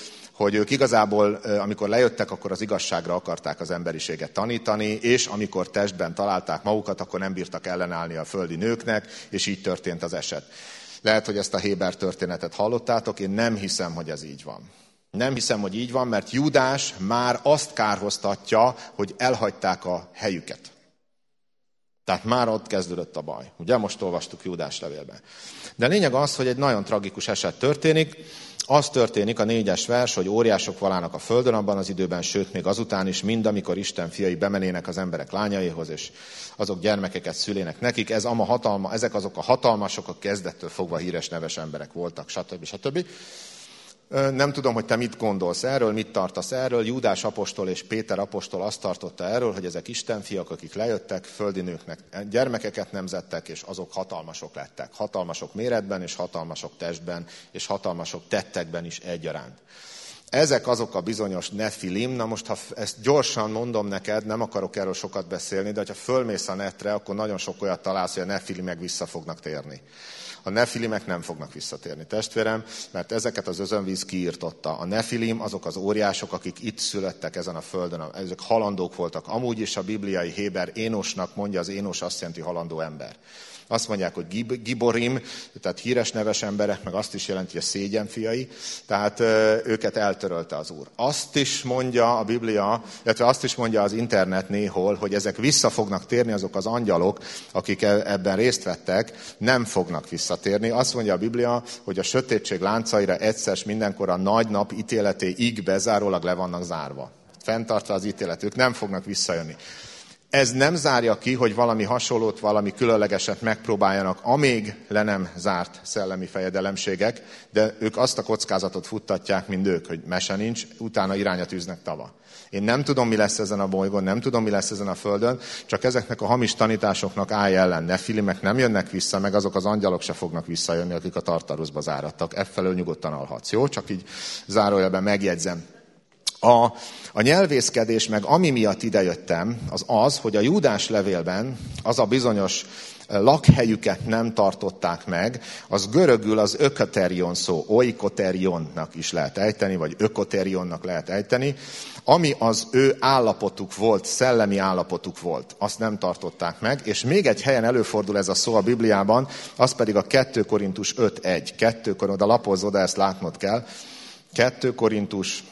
hogy ők igazából, amikor lejöttek, akkor az igazságra akarták az emberiséget tanítani, és amikor testben találták magukat, akkor nem bírtak ellenállni a földi nőknek, és így történt az eset. Lehet, hogy ezt a Héber történetet hallottátok, én nem hiszem, hogy ez így van. Nem hiszem, hogy így van, mert Júdás már azt kárhoztatja, hogy elhagyták a helyüket. Tehát már ott kezdődött a baj. Ugye most olvastuk Júdás levélben. De a lényeg az, hogy egy nagyon tragikus eset történik. Az történik a 4. vers, hogy óriások valának a földön abban az időben, sőt még azután is, mind amikor Isten fiai bemenének az emberek lányaihoz, és azok gyermekeket szülének nekik. Ezek azok a hatalmasok, a kezdettől fogva híres neves emberek voltak, stb. Nem tudom, hogy te mit gondolsz erről, mit tartasz erről. Júdás apostol és Péter apostol azt tartotta erről, hogy ezek istenfiak, akik lejöttek, földi nőknek gyermekeket nemzettek, és azok hatalmasok lettek. Hatalmasok méretben, és hatalmasok testben, és hatalmasok tettekben is egyaránt. Ezek azok a bizonyos nefilim. Na most, ha ezt gyorsan mondom neked, nem akarok erről sokat beszélni, de ha fölmész a netre, akkor nagyon sok olyat találsz, hogy a nefilimek vissza fognak térni. A nefilimek nem fognak visszatérni, testvérem, mert ezeket az özönvíz kiirtotta. A nefilim azok az óriások, akik itt születtek ezen a földön, ezek halandók voltak. Amúgy is a bibliai Héber Énosnak mondja, az Énos azt jelenti halandó ember. Azt mondják, hogy giborim, tehát híres neves emberek, meg azt is jelenti, hogy a szégyenfiai, tehát őket eltörölte az Úr. Azt is mondja a Biblia, illetve azt is mondja az internet néhol, hogy ezek vissza fognak térni, azok az angyalok, akik ebben részt vettek, nem fognak visszatérni. Azt mondja a Biblia, hogy a sötétség láncaira egyszer mindenkor a nagy nap ítéletéig bezárólag le vannak zárva. Fenntartva az ítélet, ők nem fognak visszajönni. Ez nem zárja ki, hogy valami hasonlót, valami különlegeset megpróbáljanak, amíg le nem zárt szellemi fejedelemségek, de ők azt a kockázatot futtatják, mint ők, hogy mese nincs, utána irányat tűznek tava. Én nem tudom, mi lesz ezen a bolygón, nem tudom, mi lesz ezen a földön, csak ezeknek a hamis tanításoknak állj ellen. Nefilimek nem jönnek vissza, meg azok az angyalok se fognak visszajönni, akik a Tartaruszba záradtak. Effelől nyugodtan alhatsz, jó? Csak így zárójelben megjegyzem. A nyelvészkedés, meg ami miatt idejöttem, az, hogy a Júdás levélben az a bizonyos lakhelyüket nem tartották meg, az görögül az ökoterion szó, oikoterionnak is lehet ejteni, vagy ökoterionnak lehet ejteni, ami az ő állapotuk volt, szellemi állapotuk volt, azt nem tartották meg, és még egy helyen előfordul ez a szó a Bibliában, az pedig a 2 Korintus 5.1. Oda lapozz, oda ezt látnod kell. 2 Korintus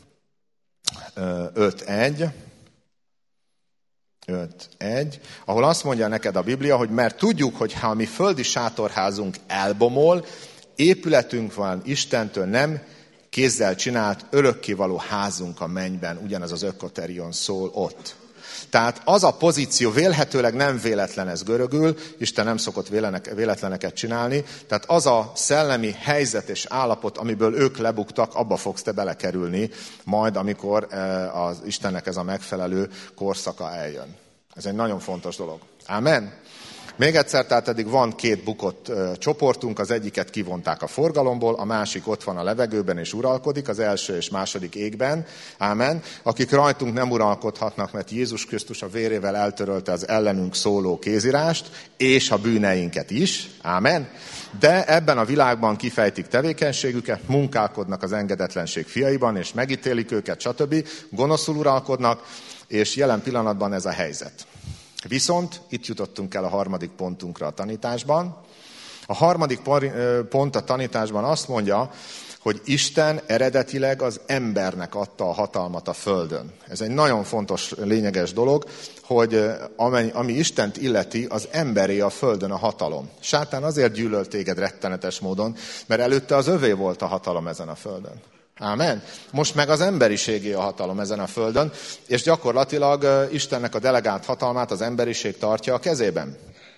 5.1, ahol azt mondja neked a Biblia, hogy mert tudjuk, hogy ha a mi földi sátorházunk elbomol, épületünk van Istentől, nem kézzel csinált örökkévaló házunk a mennyben, ugyanaz az ökoterion szól ott. Tehát az a pozíció vélhetőleg nem véletlen ez görögül, Isten nem szokott véletleneket csinálni, tehát az a szellemi helyzet és állapot, amiből ők lebuktak, abba fogsz te belekerülni, majd amikor az Istennek ez a megfelelő korszaka eljön. Ez egy nagyon fontos dolog. Ámen? Még egyszer, tehát eddig van 2 bukott csoportunk, az egyiket kivonták a forgalomból, a másik ott van a levegőben és uralkodik, az első és második égben, ámen, akik rajtunk nem uralkodhatnak, mert Jézus Krisztus a vérével eltörölte az ellenünk szóló kézírást, és a bűneinket is, ámen, de ebben a világban kifejtik tevékenységüket, munkálkodnak az engedetlenség fiaiban, és megítélik őket, stb. Gonoszul uralkodnak, és jelen pillanatban ez a helyzet. Viszont itt jutottunk el a 3. pontunkra a tanításban. A 3. pont a tanításban azt mondja, hogy Isten eredetileg az embernek adta a hatalmat a földön. Ez egy nagyon fontos, lényeges dolog, hogy ami Istent illeti, az emberé a földön a hatalom. Sátán azért gyűlölt téged rettenetes módon, mert előtte az övé volt a hatalom ezen a földön. Ámen. Most meg az emberiségé a hatalom ezen a földön, és gyakorlatilag Istennek a delegált hatalmát az emberiség tartja a kezében.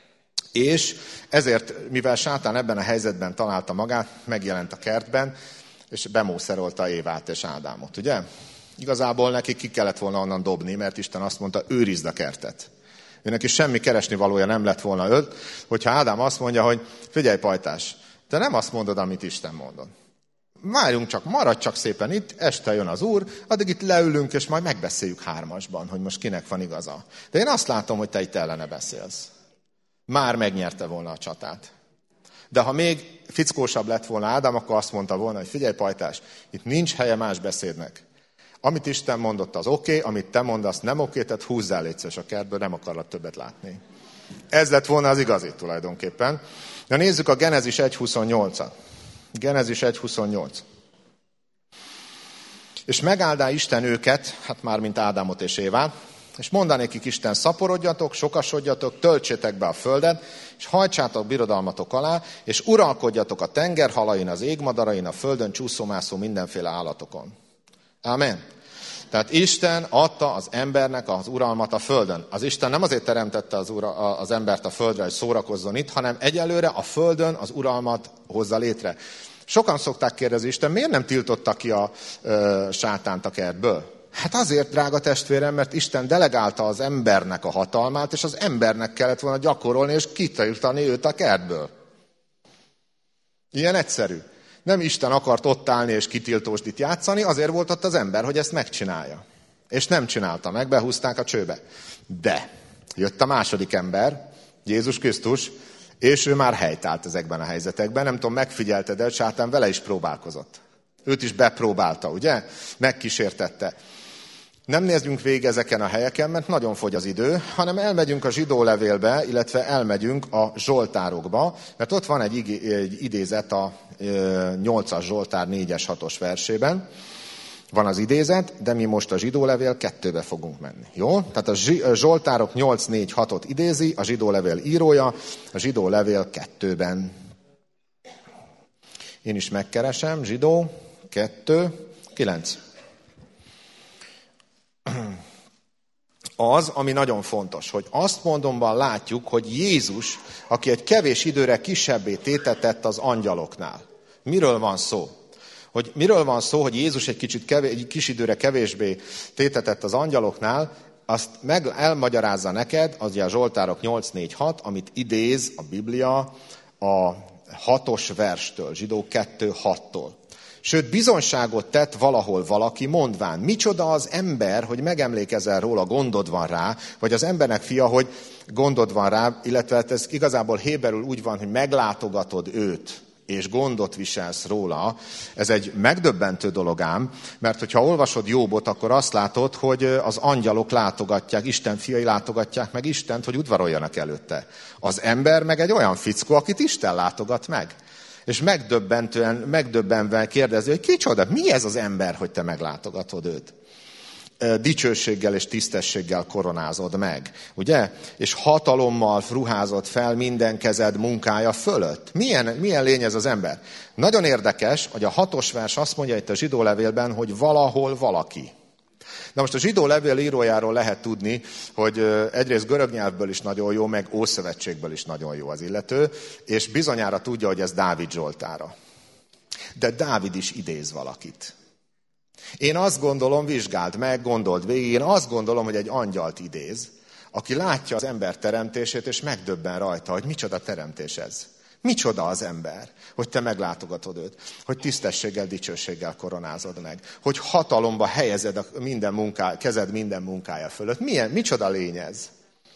És ezért, mivel Sátán ebben a helyzetben találta magát, megjelent a kertben, és bemószerolta Évát és Ádámot, ugye? Igazából neki ki kellett volna onnan dobni, mert Isten azt mondta, őrizd a kertet. Őnek is semmi keresni valója nem lett volna őt, hogyha Ádám azt mondja, hogy figyelj pajtás, te nem azt mondod, amit Isten mondod. Várjunk csak, maradj csak szépen itt, este jön az Úr, addig itt leülünk, és majd megbeszéljük 3-asban, hogy most kinek van igaza. De én azt látom, hogy te itt ellene beszélsz. Már megnyerte volna a csatát. De ha még fickósabb lett volna Ádám, akkor azt mondta volna, hogy figyelj pajtás, itt nincs helye más beszédnek. Amit Isten mondott, az oké, amit te mondasz, nem oké, tehát húzzál létszés a kertből, nem akarlak többet látni. Ez lett volna az igazi tulajdonképpen. Na nézzük a Genezis 1.28-at. Genezis 1.28. És megáldá Isten őket, hát már mint Ádámot és Évát, és mondanékik Isten, szaporodjatok, sokasodjatok, töltsétek be a földet, és hajtsátok birodalmatok alá, és uralkodjatok a tengerhalain, az égmadarain, a földön csúszómászó mindenféle állatokon. Amen. Tehát Isten adta az embernek az uralmat a földön. Az Isten nem azért teremtette az embert a földre, hogy szórakozzon itt, hanem egyelőre a földön az uralmat hozza létre. Sokan szokták kérdezni, Isten miért nem tiltotta ki a sátánt a kertből? Hát azért, drága testvérem, mert Isten delegálta az embernek a hatalmát, és az embernek kellett volna gyakorolni, és kitiltani őt a kertből. Ilyen egyszerű. Nem Isten akart ott állni és kitiltósdit játszani, azért volt ott az ember, hogy ezt megcsinálja. És nem csinálta meg, behúzták a csőbe. De jött a második ember, Jézus Krisztus, és ő már helytált ezekben a helyzetekben. Nem tudom, megfigyelted, de sátán vele is próbálkozott. Őt is bepróbálta, ugye? Megkísértette. Nem nézzünk végig ezeken a helyeken, mert nagyon fogy az idő, hanem elmegyünk a zsidó levélbe, illetve elmegyünk a Zsoltárokba, mert ott van egy idézet a 8-as Zsoltár 4-es 6-os versében. Van az idézet, de mi most a zsidó levél 2-be fogunk menni. Jó? Tehát a Zsoltárok 8-4-6-ot idézi, a zsidó levél írója, a zsidó levél 2-ben. Én is megkeresem, zsidó 2-9. Az, ami nagyon fontos, hogy azt mondomban látjuk, hogy Jézus, aki egy kevés időre kisebbé tétet tett az angyaloknál. Miről van szó? Miről van szó, hogy Jézus egy kis időre kevésbé tétet tett az angyaloknál, azt elmagyarázza neked, az a Zsoltárok 8-4-6, amit idéz a Biblia a 6-os verstől, zsidó 2-6-tól. Sőt, bizonságot tett valahol valaki, mondván, micsoda az ember, hogy megemlékezel róla, gondod van rá, vagy az embernek fia, hogy gondod van rá, illetve ez igazából héberül úgy van, hogy meglátogatod őt, és gondot viselsz róla. Ez egy megdöbbentő dolog ám, mert hogyha olvasod Jóbot, akkor azt látod, hogy az angyalok látogatják, Isten fiai látogatják meg Istent, hogy udvaroljanak előtte. Az ember meg egy olyan fickó, akit Isten látogat meg. És megdöbbenve kérdezi, hogy kicsoda, mi ez az ember, hogy te meglátogatod őt? Dicsőséggel és tisztességgel koronázod meg, ugye? És hatalommal ruházod fel minden kezed munkája fölött. Milyen lény ez az ember? Nagyon érdekes, hogy a 6-os vers azt mondja itt a zsidó levélben, hogy valahol valaki. Na most a zsidó levél írójáról lehet tudni, hogy egyrészt görög nyelvből is nagyon jó, meg Ószövetségből is nagyon jó az illető, és bizonyára tudja, hogy ez Dávid Zsoltára. De Dávid is idéz valakit. Én azt gondolom, vizsgáld meg, gondold végig, én azt gondolom, hogy egy angyalt idéz, aki látja az ember teremtését, és megdöbben rajta, hogy micsoda teremtés ez. Micsoda az ember, hogy te meglátogatod őt, hogy tisztességgel, dicsőséggel koronázod meg, hogy hatalomba helyezed kezed minden munkája fölött. Micsoda lény ez?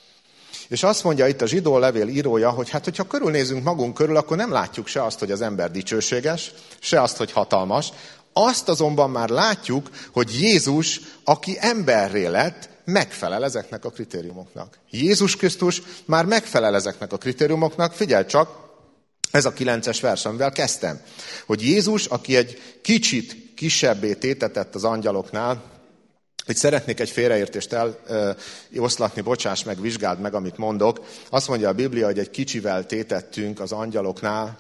És azt mondja itt a zsidó levél írója, hogy hát, hogyha körülnézünk magunk körül, akkor nem látjuk se azt, hogy az ember dicsőséges, se azt, hogy hatalmas. Azt azonban már látjuk, hogy Jézus, aki emberré lett, megfelel ezeknek a kritériumoknak. Jézus Krisztus már megfelel ezeknek a kritériumoknak. Figyelj csak, ez a 9-es vers, amivel kezdtem. Hogy Jézus, aki egy kicsit kisebbé tétetett az angyaloknál, hogy szeretnék egy félreértést eloszlatni, bocsáss meg, vizsgáld meg, amit mondok. Azt mondja a Biblia, hogy egy kicsivel tétettünk az angyaloknál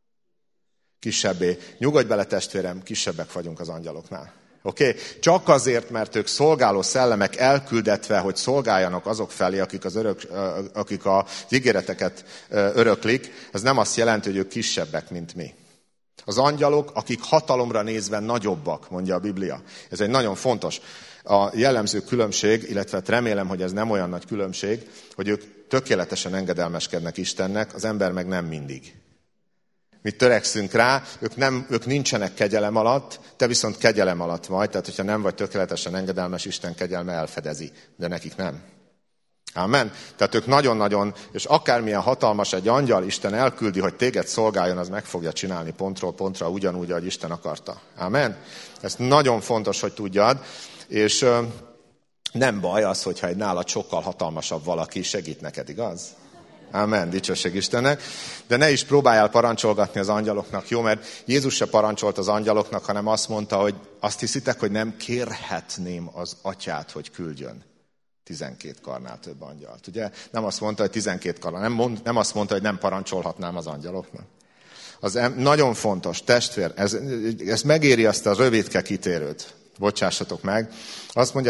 kisebbé. Nyugodj bele, testvérem, kisebbek vagyunk az angyaloknál. Oké? Csak azért, mert ők szolgáló szellemek elküldetve, hogy szolgáljanak azok felé, akik az ígéreteket öröklik, ez nem azt jelenti, hogy ők kisebbek, mint mi. Az angyalok, akik hatalomra nézve nagyobbak, mondja a Biblia. Ez egy nagyon fontos a jellemző különbség, illetve remélem, hogy ez nem olyan nagy különbség, hogy ők tökéletesen engedelmeskednek Istennek, az ember meg nem mindig. Mi törekszünk rá, ők nincsenek kegyelem alatt, te viszont kegyelem alatt vagy, tehát hogyha nem vagy tökéletesen engedelmes, Isten kegyelme elfedezi, de nekik nem. Amen. Tehát ők nagyon-nagyon, és akármilyen hatalmas egy angyal, Isten elküldi, hogy téged szolgáljon, az meg fogja csinálni pontról pontra, ugyanúgy, ahogy Isten akarta. Amen. Ezt nagyon fontos, hogy tudjad, és nem baj az, hogyha egy nálad sokkal hatalmasabb valaki segít neked, igaz? Amen, dicsőség Istennek. De ne is próbáljál parancsolgatni az angyaloknak, jó? Mert Jézus se parancsolt az angyaloknak, hanem azt mondta, hogy azt hiszitek, hogy nem kérhetném az atyát, hogy küldjön 12 karnál több angyalt. Ugye? Nem azt mondta, hogy 12 karnál, nem azt mondta, hogy nem parancsolhatnám az angyaloknak. Nagyon fontos, testvér, ez megéri azt a rövidke kitérőt. Bocsássatok meg. Azt mondja a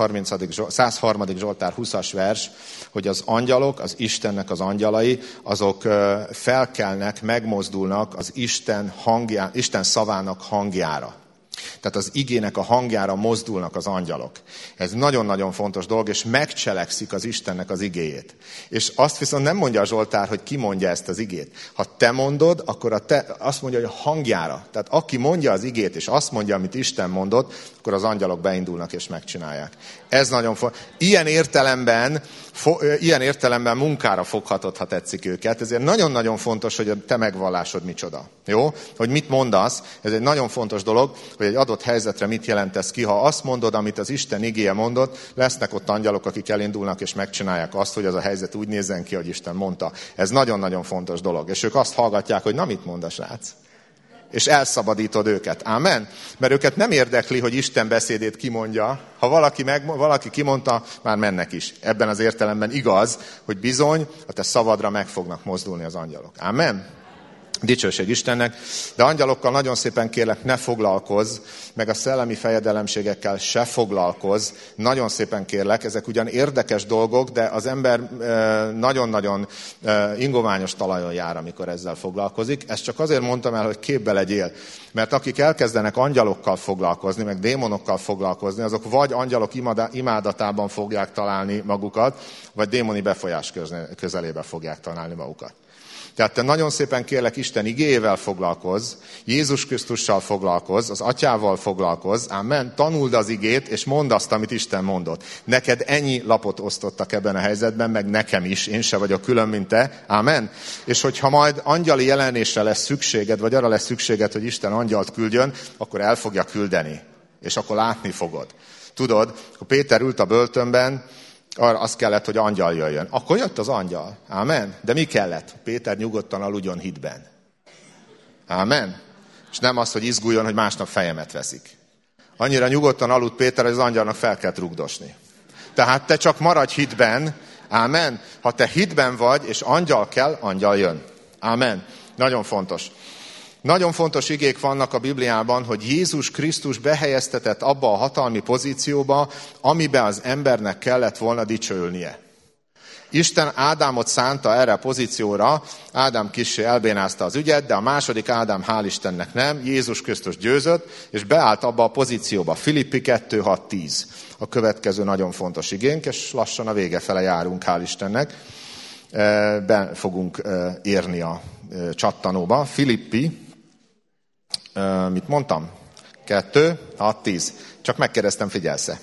103. Zsoltár 20-as vers, hogy az angyalok, az Istennek az angyalai, azok felkelnek, megmozdulnak az Isten szavának hangjára. Tehát az igének a hangjára mozdulnak az angyalok. Ez nagyon-nagyon fontos dolog, és megcselekszik az Istennek az igéjét. És azt viszont nem mondja a Zsoltár, hogy ki mondja ezt az igét. Ha te mondod, akkor azt mondja, hogy a hangjára. Tehát aki mondja az igét, és azt mondja, amit Isten mondott, akkor az angyalok beindulnak és megcsinálják. Ez nagyon fontos. Ilyen értelemben munkára foghatod, ha tetszik őket. Ezért nagyon-nagyon fontos, hogy a te megvallásod micsoda. Jó? Hogy mit mondasz, ez egy nagyon fontos dolog, hogy egy adott helyzetre mit jelentesz ki. Ha azt mondod, amit az Isten igéje mondott, lesznek ott angyalok, akik elindulnak és megcsinálják azt, hogy az a helyzet úgy nézzen ki, hogy Isten mondta. Ez nagyon-nagyon fontos dolog. És ők azt hallgatják, hogy na mit mond a srác? És elszabadítod őket. Ámen? Mert őket nem érdekli, hogy Isten beszédét kimondja. Ha valaki kimondta, már mennek is. Ebben az értelemben igaz, hogy bizony a te szavadra meg fognak mozdulni az angyalok. Ámen? Dicsőség Istennek, de angyalokkal nagyon szépen kérlek, ne foglalkozz, meg a szellemi fejedelemségekkel se foglalkozz, nagyon szépen kérlek, ezek ugyan érdekes dolgok, de az ember nagyon-nagyon ingoványos talajon jár, amikor ezzel foglalkozik. Ezt csak azért mondtam el, hogy képbe legyél, mert akik elkezdenek angyalokkal foglalkozni, meg démonokkal foglalkozni, azok vagy angyalok imádatában fogják találni magukat, vagy démoni befolyás közelébe fogják találni magukat. Tehát te nagyon szépen kérlek, Isten igéjével foglalkozz, Jézus Krisztussal foglalkozz, az atyával foglalkozz, ámen, tanuld az igét, és mondd azt, amit Isten mondott. Neked ennyi lapot osztottak ebben a helyzetben, meg nekem is, én se vagyok külön, mint te, ámen. És hogyha majd angyali jelenésre lesz szükséged, vagy arra lesz szükséged, hogy Isten angyalt küldjön, akkor el fogja küldeni, és akkor látni fogod. Tudod, akkor Péter ült a börtönben, arra az kellett, hogy angyal jöjjön. Akkor jött az angyal. Ámen. De mi kellett? Péter nyugodtan aludjon hitben. Ámen. És nem az, hogy izguljon, hogy másnap fejemet veszik. Annyira nyugodtan aludt Péter, hogy az angyalnak fel kell rugdosni. Tehát te csak maradj hitben. Ámen. Ha te hitben vagy, és angyal kell, angyal jön. Ámen. Nagyon fontos. Nagyon fontos igék vannak a Bibliában, hogy Jézus Krisztus behelyeztetett abba a hatalmi pozícióba, amiben az embernek kellett volna dicsőülnie. Isten Ádámot szánta erre a pozícióra, Ádám kissé elbénázta az ügyet, de a második Ádám hál' Istennek nem, Jézus Krisztus győzött, és beállt abba a pozícióba. Filippi 2.6.10. A következő nagyon fontos igénk, és lassan a vége fele járunk, hál' Istennek. Be fogunk érni a csattanóba. Filippi, mit mondtam? 2.6.10. Csak megkérdeztem, figyelsz-e?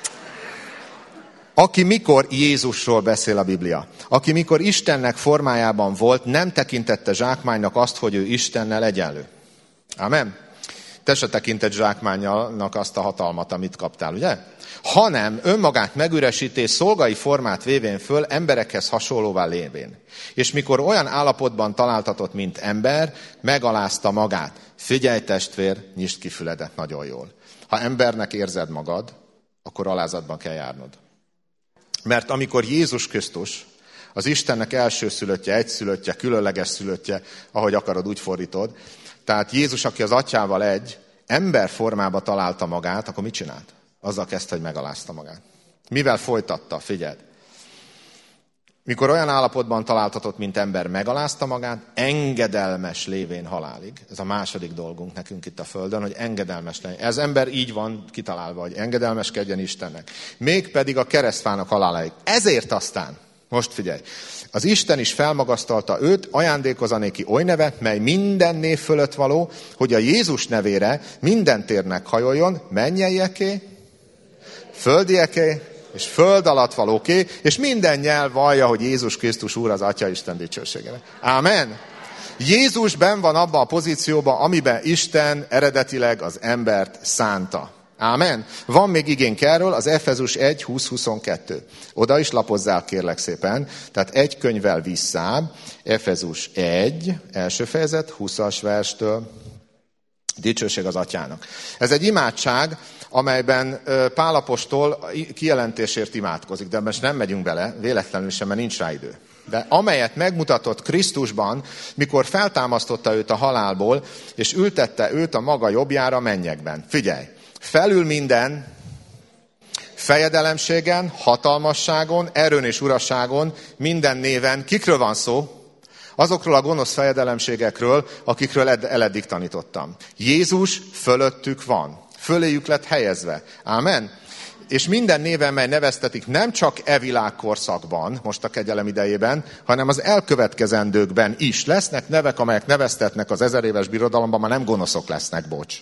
Aki mikor Jézusról beszél a Biblia, aki mikor Istennek formájában volt, nem tekintette zsákmánynak azt, hogy ő Istennel egyenlő. Amen? Te se tekinted zsákmánynak azt a hatalmat, amit kaptál, ugye? Hanem önmagát megüresítés szolgai formát vévén föl emberekhez hasonlóvá lévén. És mikor olyan állapotban találtatott, mint ember, megalázta magát. Figyelj testvér, nyisd ki füledet nagyon jól. Ha embernek érzed magad, akkor alázatban kell járnod. Mert amikor Jézus Krisztus, az Istennek elsőszülöttje, egyszülöttje, különleges szülöttje, ahogy akarod, úgy fordítod, tehát Jézus, aki az atyával egy, ember formába találta magát, akkor mit csinált? Azzal kezdte, hogy megalázta magát. Mivel folytatta? Figyeld! Mikor olyan állapotban találtatott, mint ember, megalázta magát, engedelmes lévén halálig. Ez a második dolgunk nekünk itt a Földön, hogy engedelmes legyen. Ez ember így van kitalálva, hogy engedelmeskedjen Istennek. Mégpedig a keresztfának haláláig. Ezért aztán, most figyelj, az Isten is felmagasztalta őt, ajándékozza néki oly nevet, mely minden név fölött való, hogy a Jézus nevére minden térnek hajoljon, mennyeieké, földieké, és föld alatt való, és minden nyelv vallja, hogy Jézus Krisztus Úr az Atya Isten dicsőségének. Ámen. Jézus benn van abban a pozícióban, amiben Isten eredetileg az embert szánta. Ámen. Van még igénk erről, az Efezus 1:20-22. Oda is lapozzál, kérlek szépen. Tehát egy könyvvel visszább, Efezus 1, első fejezet, 20-as verstől. Dicsőség az Atyának. Ez egy imádság, amelyben Pál apostol kijelentésért imádkozik, de most nem megyünk bele, véletlenül sem, mert nincs rá idő. De amelyet megmutatott Krisztusban, mikor feltámasztotta őt a halálból, és ültette őt a maga jobbjára mennyekben. Figyelj! Felül minden fejedelemségen, hatalmasságon, erőn és urasságon, minden néven. Kikről van szó? Azokról a gonosz fejedelemségekről, akikről eddig tanítottam. Jézus fölöttük van. Föléjük lett helyezve. Ámen? És minden néven, mely neveztetik nem csak e világkorszakban, most a kegyelem idejében, hanem az elkövetkezendőkben is. Lesznek nevek, amelyek neveztetnek az 1000 éves birodalomban, már nem gonoszok lesznek, bocs.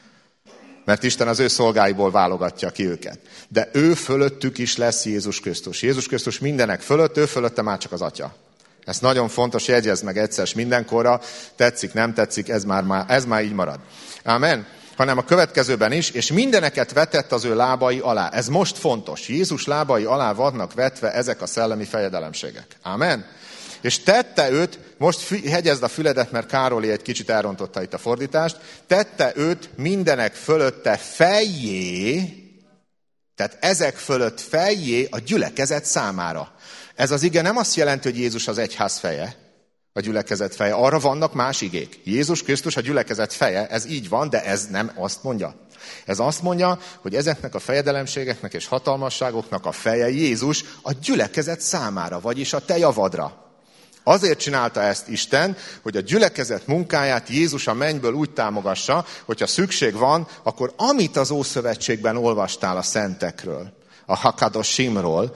Mert Isten az ő szolgáiból válogatja ki őket. De ő fölöttük is lesz Jézus Krisztus. Jézus Krisztus mindenek fölött, ő fölötte már csak az Atya. Ez nagyon fontos, jegyezd meg egyszer mindenkorra, tetszik, nem tetszik, ez már így marad. Ámen. Hanem a következőben is, és mindeneket vetett az ő lábai alá. Ez most fontos. Jézus lábai alá vannak vetve ezek a szellemi fejedelemségek. Ámen. És tette őt, most hegyezd a füledet, mert Károly egy kicsit elrontotta itt a fordítást, tette őt mindenek fölötte fejjé, tehát ezek fölött fejjé a gyülekezet számára. Ez az ige nem azt jelenti, hogy Jézus az egyház feje, a gyülekezet feje. Arra vannak más igék. Jézus Krisztus a gyülekezet feje, ez így van, de ez nem azt mondja. Ez azt mondja, hogy ezeknek a fejedelemségeknek és hatalmasságoknak a feje Jézus a gyülekezet számára, vagyis a te javadra. Azért csinálta ezt Isten, hogy a gyülekezet munkáját Jézus a mennyből úgy támogassa, hogyha szükség van, akkor amit az Ószövetségben olvastál a szentekről, a Hakadoshimról,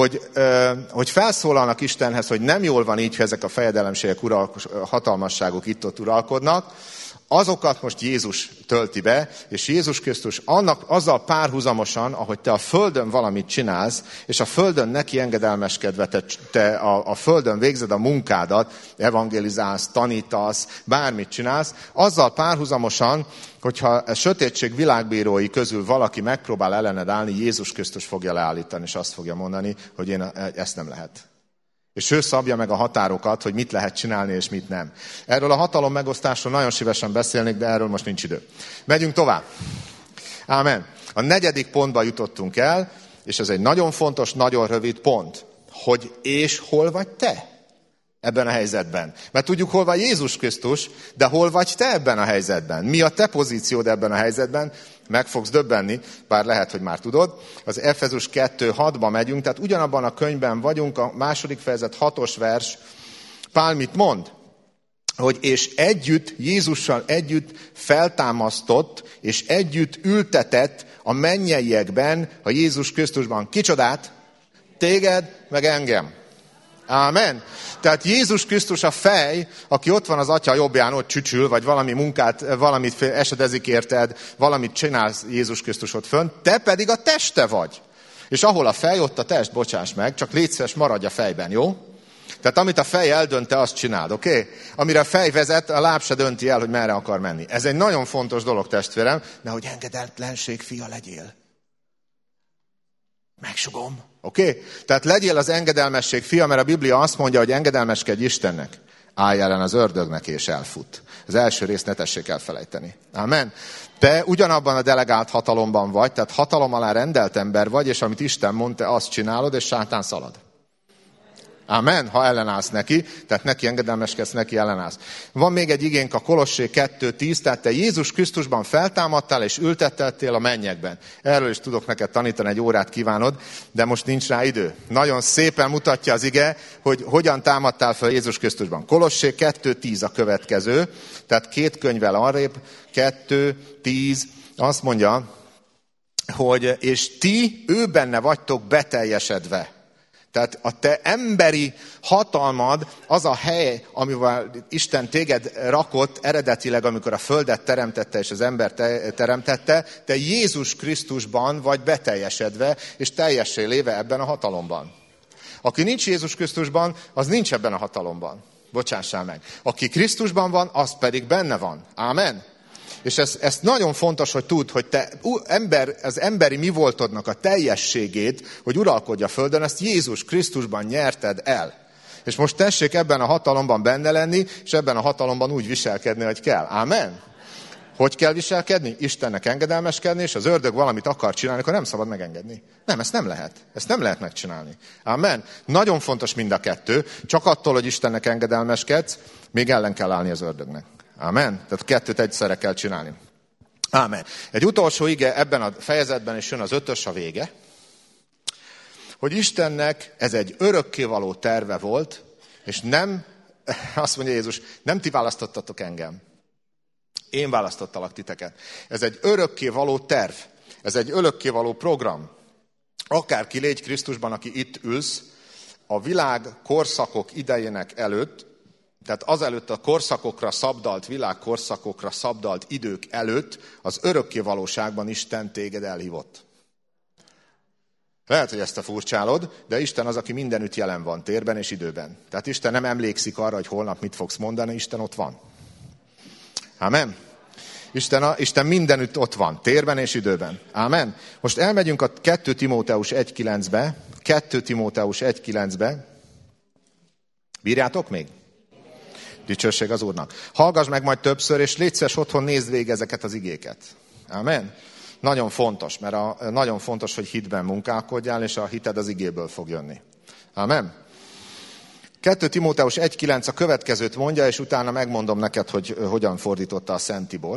hogy felszólalnak Istenhez, hogy nem jól van így, hogy ezek a fejedelemségek, hatalmasságok itt-ott uralkodnak, azokat most Jézus tölti be, és Jézus Krisztus azzal párhuzamosan, ahogy te a földön valamit csinálsz, és a földön neki engedelmeskedve te a földön végzed a munkádat, evangelizálsz, tanítasz, bármit csinálsz, azzal párhuzamosan, hogyha a sötétség világbírói közül valaki megpróbál ellened állni, Jézus Krisztus fogja leállítani, és azt fogja mondani, hogy ezt nem lehet. És ő szabja meg a határokat, hogy mit lehet csinálni, és mit nem. Erről a hatalom megosztásról nagyon szívesen beszélnék, de erről most nincs idő. Megyünk tovább. Ámen. A 4. pontba jutottunk el, és ez egy nagyon fontos, nagyon rövid pont. Hogy és hol vagy te ebben a helyzetben? Mert tudjuk, hol van Jézus Krisztus, de hol vagy te ebben a helyzetben? Mi a te pozíciód ebben a helyzetben? Meg fogsz döbbenni, bár lehet, hogy már tudod. Az Efezus 2:6-ba megyünk, tehát ugyanabban a könyvben vagyunk, a 2. fejezet 6. vers. Pál mit mond? Hogy és együtt, Jézussal együtt feltámasztott, és együtt ültetett a mennyeiekben, a Jézus Krisztusban. Kicsodát? Téged, meg engem. Ámen. Tehát Jézus Krisztus a fej, aki ott van az Atya jobbján, ott csücsül, vagy valami munkát, valamit esedezik érted, valamit csinálsz Jézus Krisztus ott fönn, te pedig a teste vagy. És ahol a fej, ott a test, bocsáss meg, csak légy szíves, maradj a fejben, jó? Tehát amit a fej eldönt, te azt csináld, oké? Amire a fej vezet, a láb se dönti el, hogy merre akar menni. Ez egy nagyon fontos dolog, testvérem, nehogy engedeltlenség fia legyél. Megsugom. Oké? Tehát legyél az engedelmesség fia, mert a Biblia azt mondja, hogy engedelmeskedj Istennek. Állj ellen az ördögnek és elfut. Az első részt ne tessék elfelejteni. Amen. Te ugyanabban a delegált hatalomban vagy, tehát hatalom alá rendelt ember vagy, és amit Isten mond, te azt csinálod, és sátán szalad. Amen, ha ellenállsz neki, tehát neki engedelmeskedsz, neki ellenállsz. Van még egy igénk a Kolossé 2:10, tehát te Jézus Krisztusban feltámadtál és ültetteltél a mennyekben. Erről is tudok neked tanítani, egy órát kívánod, de most nincs rá idő. Nagyon szépen mutatja az ige, hogy hogyan támadtál fel Jézus Krisztusban. Kolossé 2:10 a következő, tehát 2 könyvvel arrébb, 2:10, azt mondja, hogy és ti ő benne vagytok beteljesedve. Tehát a te emberi hatalmad az a hely, amivel Isten téged rakott eredetileg, amikor a földet teremtette és az embert teremtette, te Jézus Krisztusban vagy beteljesedve és teljessé léve ebben a hatalomban. Aki nincs Jézus Krisztusban, az nincs ebben a hatalomban. Bocsássál meg. Aki Krisztusban van, az pedig benne van. Ámen. És ezt nagyon fontos, hogy tudd, hogy te az emberi mi voltodnak a teljességét, hogy uralkodj a földön, ezt Jézus Krisztusban nyerted el. És most tessék ebben a hatalomban benne lenni, és ebben a hatalomban úgy viselkedni, hogy kell. Ámen? Hogy kell viselkedni? Istennek engedelmeskedni, és az ördög valamit akar csinálni, akkor nem szabad megengedni. Nem, ezt nem lehet. Ezt nem lehet megcsinálni. Ámen? Nagyon fontos mind a kettő. Csak attól, hogy Istennek engedelmeskedsz, még ellen kell állni az ördögnek. Ámen? Tehát kettőt egyszerre kell csinálni. Ámen. Egy utolsó ige ebben a fejezetben is jön az 5. a vége, hogy Istennek ez egy örökkévaló terve volt, és nem, azt mondja Jézus, nem ti választottatok engem. Én választottalak titeket. Ez egy örökkévaló terv. Ez egy örökkévaló program. Akárki légy Krisztusban, aki itt ülsz, a világ korszakok idejének előtt, tehát azelőtt a korszakokra szabdalt, világkorszakokra szabdalt idők előtt az örökkévalóságban Isten téged elhívott. Lehet, hogy ezt a furcsálod, de Isten az, aki mindenütt jelen van, térben és időben. Tehát Isten nem emlékszik arra, hogy holnap mit fogsz mondani, Isten ott van. Ámen? Isten mindenütt ott van, térben és időben. Ámen? Most elmegyünk a 2 Timóteus 1.9-be. 2 Timóteus 1.9-be. Bírjátok még? Dicsőség az Úrnak. Hallgass meg majd többször, és légy szíves otthon nézd végig ezeket az igéket. Ámen? Nagyon fontos, mert nagyon fontos, hogy hitben munkálkodjál, és a hited az igéből fog jönni. Ámen? 2 Timóteus 1.9 a következőt mondja, és utána megmondom neked, hogy hogyan fordította a Szent Tibor.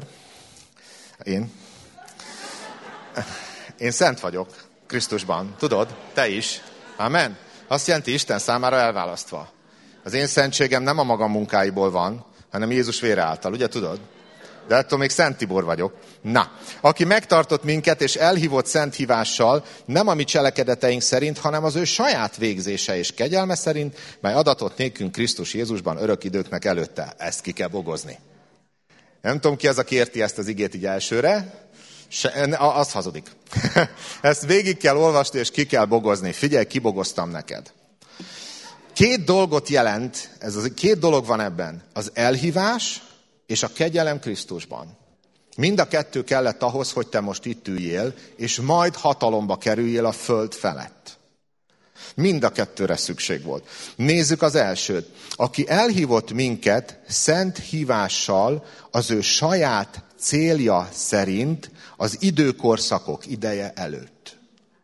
Én szent vagyok Krisztusban, tudod? Te is. Ámen? Azt jelenti Isten számára elválasztva. Az én szentségem nem a magam munkáiból van, hanem Jézus vére által, ugye tudod? De ettől még Szent Tibor vagyok. Na, aki megtartott minket és elhívott szent hívással, nem a mi cselekedeteink szerint, hanem az ő saját végzése és kegyelme szerint, mely adatott nékünk Krisztus Jézusban örök időknek előtte. Ezt ki kell bogozni. Nem tudom ki az, aki érti ezt az igét így elsőre. Az hazudik. Ezt végig kell olvasni és ki kell bogozni. Figyelj, kibogoztam neked. 2 dolgot jelent, két dolog van ebben. Az elhívás és a kegyelem Krisztusban. Mind a kettő kellett ahhoz, hogy te most itt üljél, és majd hatalomba kerüljél a föld felett. Mind a kettőre szükség volt. Nézzük az elsőt. Aki elhívott minket szent hívással az ő saját célja szerint az időkorszakok ideje előtt.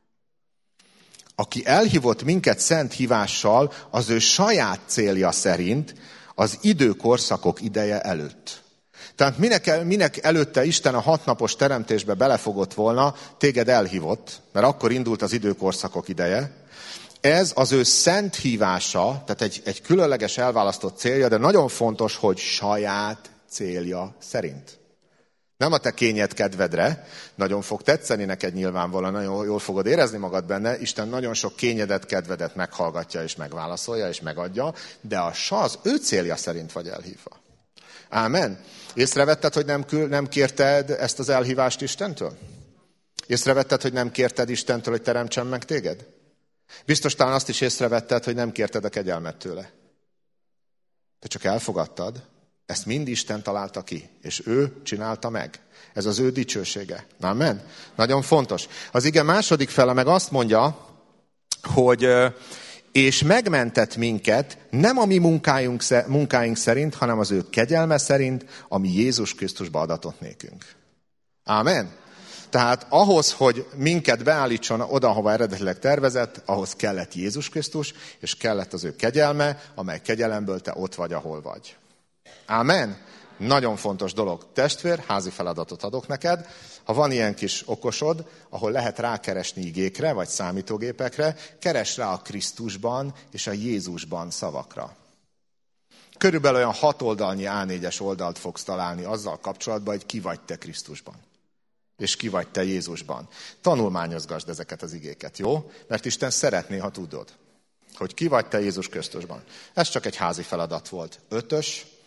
Aki elhívott minket szent hívással az ő saját célja szerint az időkorszakok ideje előtt. Tehát minek előtte Isten a 6 napos teremtésbe belefogott volna, téged elhívott, mert akkor indult az időkorszakok ideje. Ez az ő szent hívása, tehát egy különleges elválasztott célja, de nagyon fontos, hogy saját célja szerint. Nem a te kényed kedvedre, nagyon fog tetszeni neked nyilvánvalóan, nagyon jól fogod érezni magad benne, Isten nagyon sok kényedet, kedvedet meghallgatja és megválaszolja és megadja, de az ő célja szerint vagy elhívva. Ámen. Észrevetted, hogy nem kérted ezt az elhívást Istentől? Észrevetted, hogy nem kérted Istentől, hogy teremtsen meg téged? Biztos talán azt is észrevetted, hogy nem kérted a kegyelmet tőle. Te csak elfogadtad, ezt mind Isten találta ki, és ő csinálta meg. Ez az ő dicsősége. Amen? Nagyon fontos. Az ige második fele meg azt mondja, hogy és megmentett minket nem a mi munkáink szerint, hanem az ő kegyelme szerint, ami Jézus Krisztusba adatott nékünk. Ámen? Tehát ahhoz, hogy minket beállítson oda, hova eredetileg tervezett, ahhoz kellett Jézus Krisztus, és kellett az ő kegyelme, amely kegyelemből te ott vagy, ahol vagy. Ámen? Nagyon fontos dolog. Testvér, házi feladatot adok neked. Ha van ilyen kis okosod, ahol lehet rákeresni igékre, vagy számítógépekre, keres rá a Krisztusban és a Jézusban szavakra. Körülbelül olyan 6 oldalnyi A4-es oldalt fogsz találni azzal kapcsolatban, hogy ki vagy te Krisztusban. És ki vagy te Jézusban. Tanulmányozgasd ezeket az igéket, jó? Mert Isten szeretné, ha tudod. Hogy ki vagy te Jézus Krisztusban. Ez csak egy házi feladat volt. 5.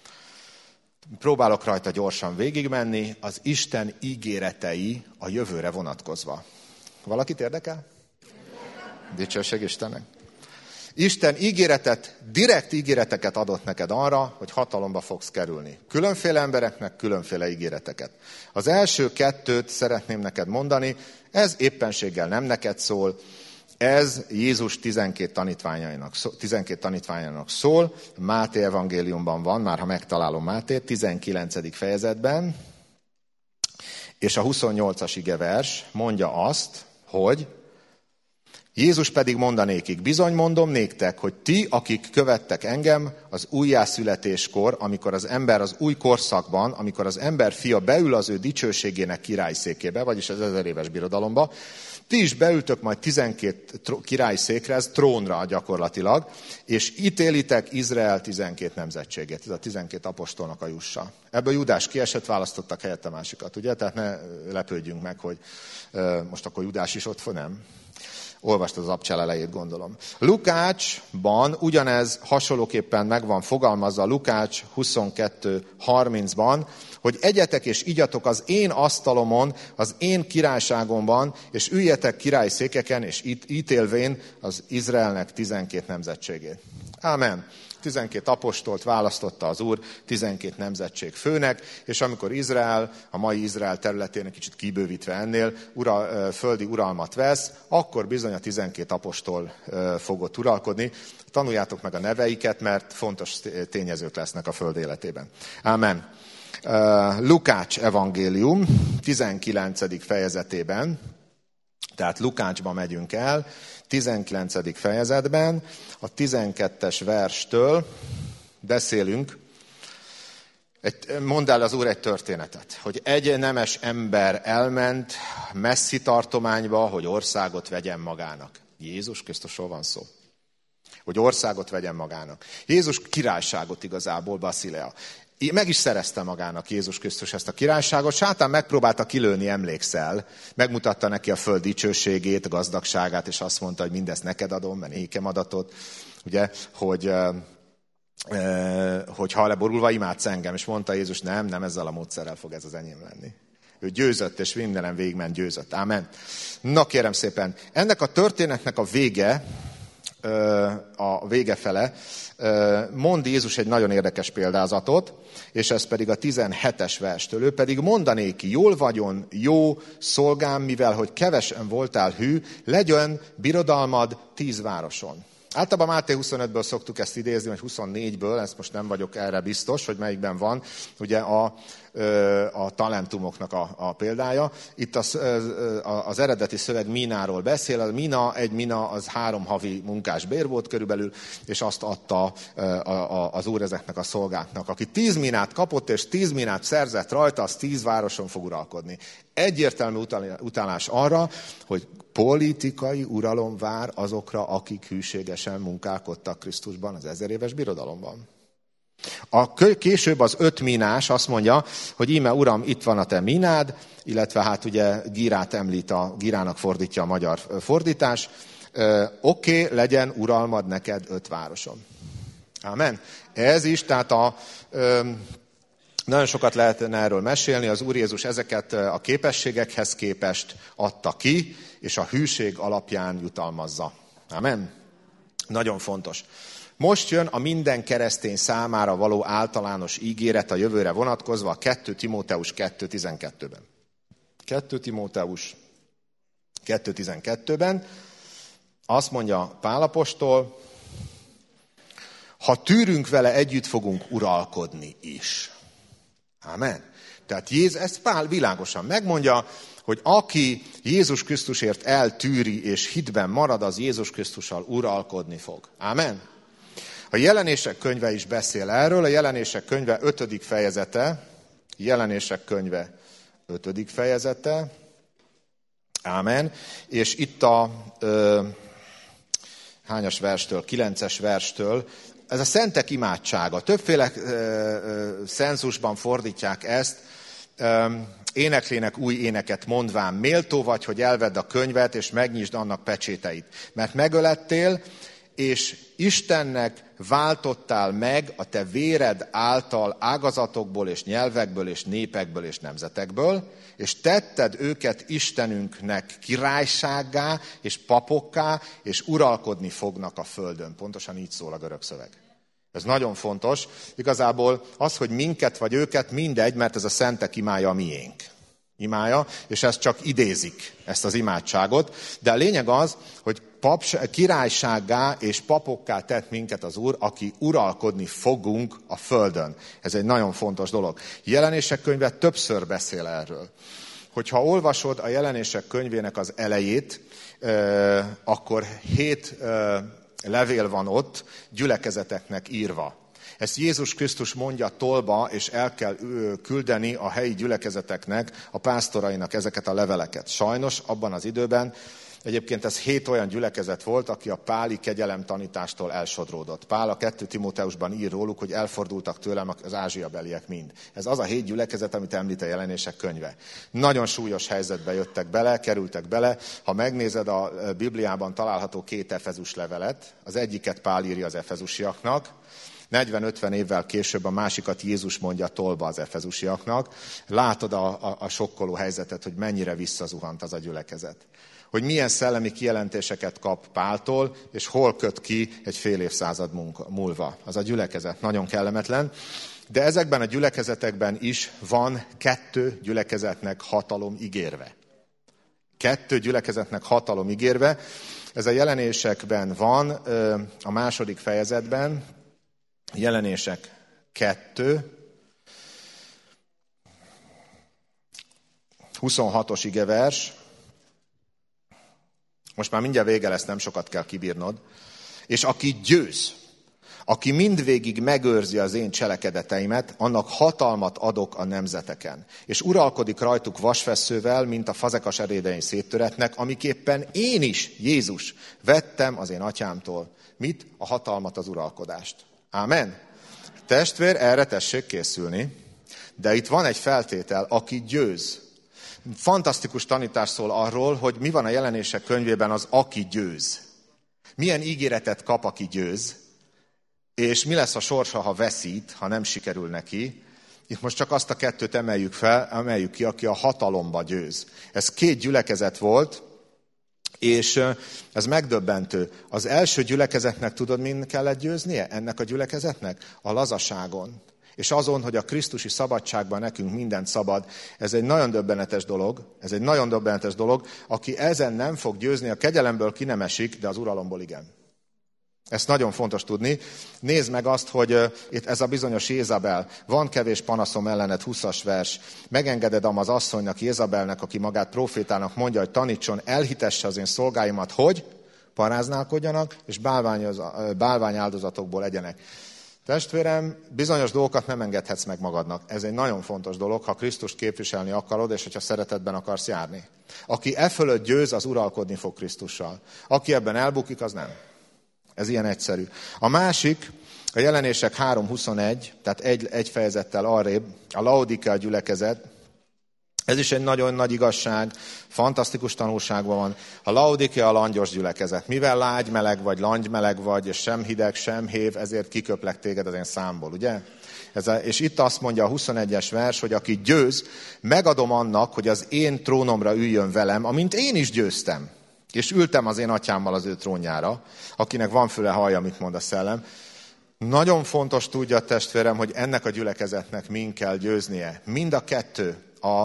Próbálok rajta gyorsan végigmenni, az Isten ígéretei a jövőre vonatkozva. Valakit érdekel? Dicsőség Istennek. Isten direkt ígéreteket adott neked arra, hogy hatalomba fogsz kerülni. Különféle embereknek különféle ígéreteket. Az első 2 szeretném neked mondani, ez éppenséggel nem neked szól, ez Jézus 12 tanítványainak szól. Máté evangéliumban van, már ha megtalálom Mátét, 19. fejezetben, és a 28-as igevers mondja azt, hogy Jézus pedig mondanékik, bizony mondom néktek, hogy ti, akik követtek engem az újjászületéskor, amikor az ember az új korszakban, amikor az ember fia beül az ő dicsőségének királyszékébe, vagyis az 1000 éves birodalomba, ti is beültök majd 12 királyszékre, ez trónra gyakorlatilag, és ítélitek Izrael 12 nemzetségét. Ez a 12 apostolnak a jussa. Ebből Judás kiesett, választottak helyette másikat, ugye? Tehát ne lepődjünk meg, hogy most akkor Judás is ott van, nem? Olvastad az abcsel elejét, gondolom. Lukácsban ugyanez hasonlóképpen meg van fogalmazva, Lukács 22:30-ban, hogy egyetek és igyatok az én asztalomon, az én királyságomban, és üljetek királyszékeken, és ítélvén az Izraelnek 12 nemzetségét. Ámen. 12 apostolt választotta az Úr 12 nemzetség főnek, és amikor Izrael, a mai Izrael területén kicsit kibővítve ennél, földi uralmat vesz, akkor bizony a 12 apostol fogott uralkodni. Tanuljátok meg a neveiket, mert fontos tényezők lesznek a föld életében. Ámen. Lukács evangélium 19. fejezetében, tehát Lukácsba megyünk el, 19. fejezetben, a 12-es verstől beszélünk, mondd el az Úr egy történetet, hogy egy nemes ember elment messzi tartományba, hogy országot vegyen magának. Jézus Krisztusról van szó. Hogy országot vegyen magának. Jézus királyságot igazából, Baszilea. Meg is szerezte magának Jézus Krisztus ezt a királyságot. Sátán megpróbálta kilőni, emlékszel. Megmutatta neki a föld dicsőségét, a gazdagságát, és azt mondta, hogy mindezt neked adom, mert nékem adatot. Ugye, hogy ha leborulva imádsz engem. És mondta Jézus, nem ezzel a módszerrel fog ez az enyém lenni. Ő győzött, és mindenen végigment győzött. Ámen. Na kérem szépen, ennek a történetnek a vége fele, mond Jézus egy nagyon érdekes példázatot, és ez pedig a 17-es verstől. Ő pedig mondanéki, jól vagyon, jó szolgám, mivel hogy kevesen voltál hű, legyen birodalmad 10 városon. Általában Máté 25-ből szoktuk ezt idézni, vagy 24-ből, ezt most nem vagyok erre biztos, hogy melyikben van, ugye a talentumoknak a példája. Itt az eredeti szöveg mináról beszél, egy mina az 3 havi munkás bér volt körülbelül, és azt adta az úr ezeknek a szolgáknak. Aki 10 minát kapott, és 10 minát szerzett rajta, az 10 városon fog uralkodni. Egyértelmű utalás arra, hogy politikai uralom vár azokra, akik hűségesen munkálkodtak Krisztusban az 1000 éves birodalomban. Később az 5 minás azt mondja, hogy íme uram, itt van a te minád, illetve hát ugye gírát említ, a gírának fordítja a magyar fordítás. Oké, legyen uralmad neked 5 városon. Ámen. Ez is, tehát nagyon sokat lehetne erről mesélni, az Úr Jézus ezeket a képességekhez képest adta ki, és a hűség alapján jutalmazza. Amen. Nagyon fontos. Most jön a minden keresztény számára való általános ígéret a jövőre vonatkozva a 2 Timóteus 2.12-ben. 2 Timóteus 2.12-ben azt mondja Pál apostol, ha tűrünk vele, együtt fogunk uralkodni is. Amen. Tehát ezt Pál világosan megmondja, hogy aki Jézus Krisztusért eltűri és hitben marad, az Jézus Krisztussal uralkodni fog. Amen. A Jelenések könyve is beszél erről, a Jelenések könyve 5. fejezete, Jelenések könyve 5. fejezete, ámen, és itt a hányas verstől, 9-es verstől, ez a szentek imádsága. Többféle szenzusban fordítják ezt, éneklének új éneket mondván, méltó vagy, hogy elvedd a könyvet, és megnyisd annak pecséteit. Mert megölettél, és Istennek váltottál meg a te véred által ágazatokból és nyelvekből és népekből és nemzetekből, és tetted őket Istenünknek királysággá és papokká, és uralkodni fognak a földön. Pontosan így szól a görög szöveg. Ez nagyon fontos. Igazából az, hogy minket vagy őket, mindegy, mert ez a szentek imája a miénk. Imája, és ez csak idézik, ezt az imádságot. De a lényeg az, hogy királysággá és papokká tett minket az Úr, aki uralkodni fogunk a földön. Ez egy nagyon fontos dolog. Jelenések könyve többször beszél erről. Hogyha olvasod a Jelenések könyvének az elejét, akkor 7 levél van ott, gyülekezeteknek írva. Ezt Jézus Krisztus mondja tolba, és el kell küldeni a helyi gyülekezeteknek, a pásztorainak ezeket a leveleket. Sajnos abban az időben, egyébként ez 7 olyan gyülekezet volt, aki a páli kegyelemtanítástól elsodródott. Pál a 2 Timóteusban ír róluk, hogy elfordultak tőlem az ázsiabeliek mind. Ez az a 7 gyülekezet, amit említ a Jelenések könyve. Nagyon súlyos helyzetbe jöttek bele, kerültek bele. Ha megnézed a Bibliában található 2 Efezus levelet, az egyiket Pál írja az efezusiaknak, 40-50 évvel később a másikat Jézus mondja tolba az efezusiaknak. Látod a sokkoló helyzetet, hogy mennyire visszazuhant az a gyülekezet. Hogy milyen szellemi kijelentéseket kap Páltól, és hol köt ki egy fél évszázad múlva. Az a gyülekezet nagyon kellemetlen. De ezekben a gyülekezetekben is van 2 gyülekezetnek hatalom ígérve. 2 gyülekezetnek hatalom ígérve. Ez a Jelenésekben van, a 2. fejezetben, Jelenések 2, 26-os igevers. Most már mindjárt vége lesz, nem sokat kell kibírnod. És aki győz, aki mindvégig megőrzi az én cselekedeteimet, annak hatalmat adok a nemzeteken. És uralkodik rajtuk vasfesszővel, mint a fazekas erédein széttöretnek, amiképpen én is, Jézus, vettem az én atyámtól. Mit? A hatalmat, az uralkodást. Ámen. Testvér, erre tessék készülni. De itt van egy feltétel, aki győz. Fantasztikus tanítás szól arról, hogy mi van a Jelenések könyvében az aki győz. Milyen ígéretet kap, aki győz, és mi lesz a sorsa, ha veszít, ha nem sikerül neki. Itt most csak azt a 2 emeljük ki, aki a hatalomba győz. Ez 2 gyülekezet volt, és ez megdöbbentő. Az első gyülekezetnek tudod, min kellett győznie? Ennek a gyülekezetnek? A lazaságon. És azon, hogy a krisztusi szabadságban nekünk mindent szabad. Ez egy nagyon döbbenetes dolog. Aki ezen nem fog győzni, a kegyelemből ki nem esik, de az uralomból igen. Ezt nagyon fontos tudni. Nézd meg azt, hogy itt ez a bizonyos Jézabel. Van kevés panaszom ellened, 20-as vers. Megengeded az asszonynak, Jézabelnek, aki magát profétának mondja, hogy tanítson, elhitesse az én szolgáimat, hogy paráználkodjanak, és bálványáldozatokból legyenek. Testvérem, bizonyos dolgokat nem engedhetsz meg magadnak. Ez egy nagyon fontos dolog, ha Krisztust képviselni akarod, és hogyha szeretetben akarsz járni. Aki e fölött győz, az uralkodni fog Krisztussal. Aki ebben elbukik, az nem. Ez ilyen egyszerű. A másik, a Jelenések 3.21, tehát egy fejezettel arrébb, a Laodikea gyülekezet. Ez is egy nagyon nagy igazság, fantasztikus tanulságban van. A Laodikea a langyos gyülekezet. Mivel lágymeleg vagy, langymeleg vagy, és sem hideg, sem hév, ezért kiköplek téged az én számból, ugye? És itt azt mondja a 21-es vers, hogy aki győz, megadom annak, hogy az én trónomra üljön velem, amint én is győztem. És ültem az én atyámmal az ő trónjára, akinek van füle, hallja, mit mond a szellem. Nagyon fontos tudja, testvérem, hogy ennek a gyülekezetnek min kell győznie. Mind a 2,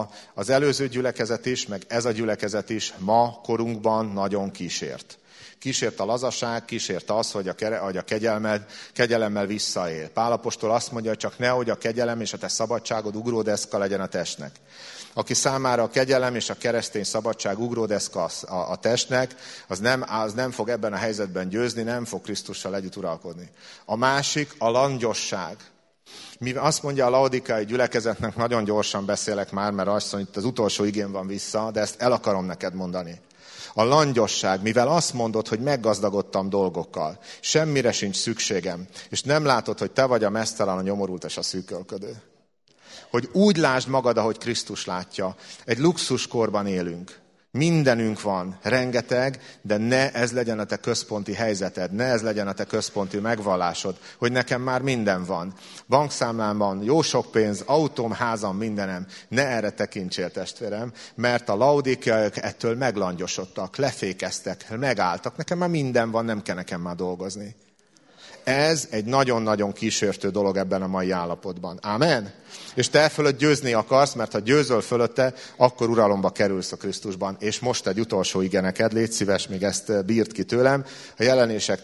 az előző gyülekezet is, meg ez a gyülekezet is ma korunkban nagyon kísért. Kísért a lazaság, kísért az, hogy a kegyelemmel visszaél. Pál apostol azt mondja, hogy csak nehogy a kegyelem és a te szabadságod ugródeszka legyen a testnek. Aki számára a kegyelem és a keresztény szabadság ugródeszka a testnek, az nem fog ebben a helyzetben győzni, nem fog Krisztussal együtt uralkodni. A másik a langyosság. Mivel azt mondja a laodikai gyülekezetnek, nagyon gyorsan beszélek már, mert azt mondja, itt az utolsó igén van vissza, de ezt el akarom neked mondani. A langyosság, mivel azt mondod, hogy meggazdagodtam dolgokkal, semmire sincs szükségem, és nem látod, hogy te vagy a meztelen, a nyomorult és a szűkölködő. Hogy úgy lásd magad, ahogy Krisztus látja. Egy luxuskorban élünk. Mindenünk van, rengeteg, de ne ez legyen a te központi helyzeted, ne ez legyen a te központi megvallásod, hogy nekem már minden van. Bankszámlámban jó sok pénz, autóm, házam, mindenem. Ne erre tekintsél, testvérem, mert a laodikaiak ettől meglangyosodtak, lefékeztek, megálltak. Nekem már minden van, nem kell nekem már dolgozni. Ez egy nagyon-nagyon kísértő dolog ebben a mai állapotban. Ámen? És te fölött győzni akarsz, mert ha győzöl fölötte, akkor uralomba kerülsz a Krisztusban. És most egy utolsó ige neked, légy szíves, még ezt bírt ki tőlem. A Jelenések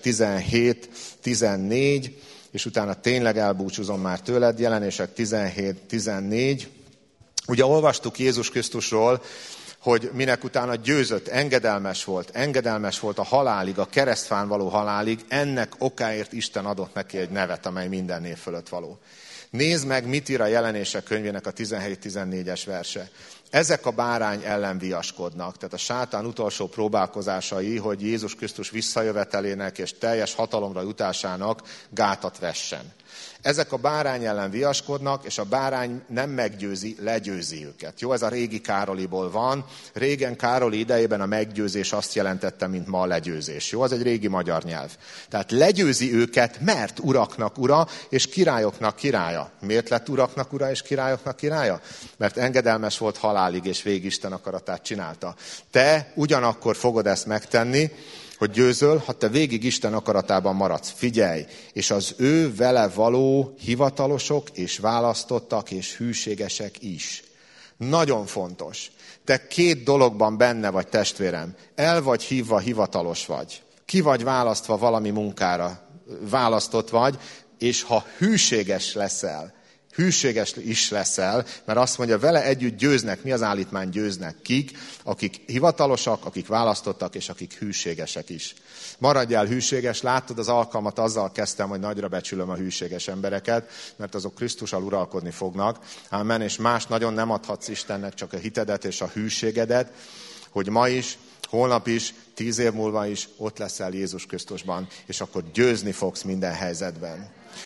17-14, és utána tényleg elbúcsúzom már tőled. Jelenések 17-14. Ugye olvastuk Jézus Krisztusról, hogy minek utána győzött, engedelmes volt a halálig, a keresztfán való halálig, ennek okáért Isten adott neki egy nevet, amely minden név fölött való. Nézd meg, mit ír a Jelenések könyvének a 17-14-es verse. Ezek a bárány ellen viaskodnak, tehát a sátán utolsó próbálkozásai, hogy Jézus Krisztus visszajövetelének és teljes hatalomra jutásának gátat vessen. Ezek a bárány ellen viaskodnak, és a bárány nem meggyőzi, legyőzi őket. Jó, ez a régi Károliból van. Régen Károli idejében a meggyőzés azt jelentette, mint ma a legyőzés. Jó, az egy régi magyar nyelv. Tehát legyőzi őket, mert uraknak ura, és királyoknak királya. Miért lett uraknak ura, és királyoknak királya? Mert engedelmes volt halálig, és végig Isten akaratát csinálta. Te ugyanakkor fogod ezt megtenni, hogy győzöl, ha te végig Isten akaratában maradsz. Figyelj, és az ő vele való hivatalosok és választottak és hűségesek is. Nagyon fontos. Te két dologban benne vagy, testvérem. El vagy hívva, hivatalos vagy. Ki vagy választva valami munkára, választott vagy, és ha hűséges leszel, hűséges is leszel, mert azt mondja, vele együtt győznek, mi az állítmány győznek? Kik? Akik hivatalosak, akik választottak, és akik hűségesek is. Maradjál hűséges, láttad az alkalmat, azzal kezdtem, hogy nagyra becsülöm a hűséges embereket, mert azok Krisztussal uralkodni fognak. Ámen, és más nagyon nem adhatsz Istennek, csak a hitedet és a hűségedet, hogy ma is, holnap is, 10 év múlva is ott leszel Jézus Krisztusban, és akkor győzni fogsz minden helyzetben.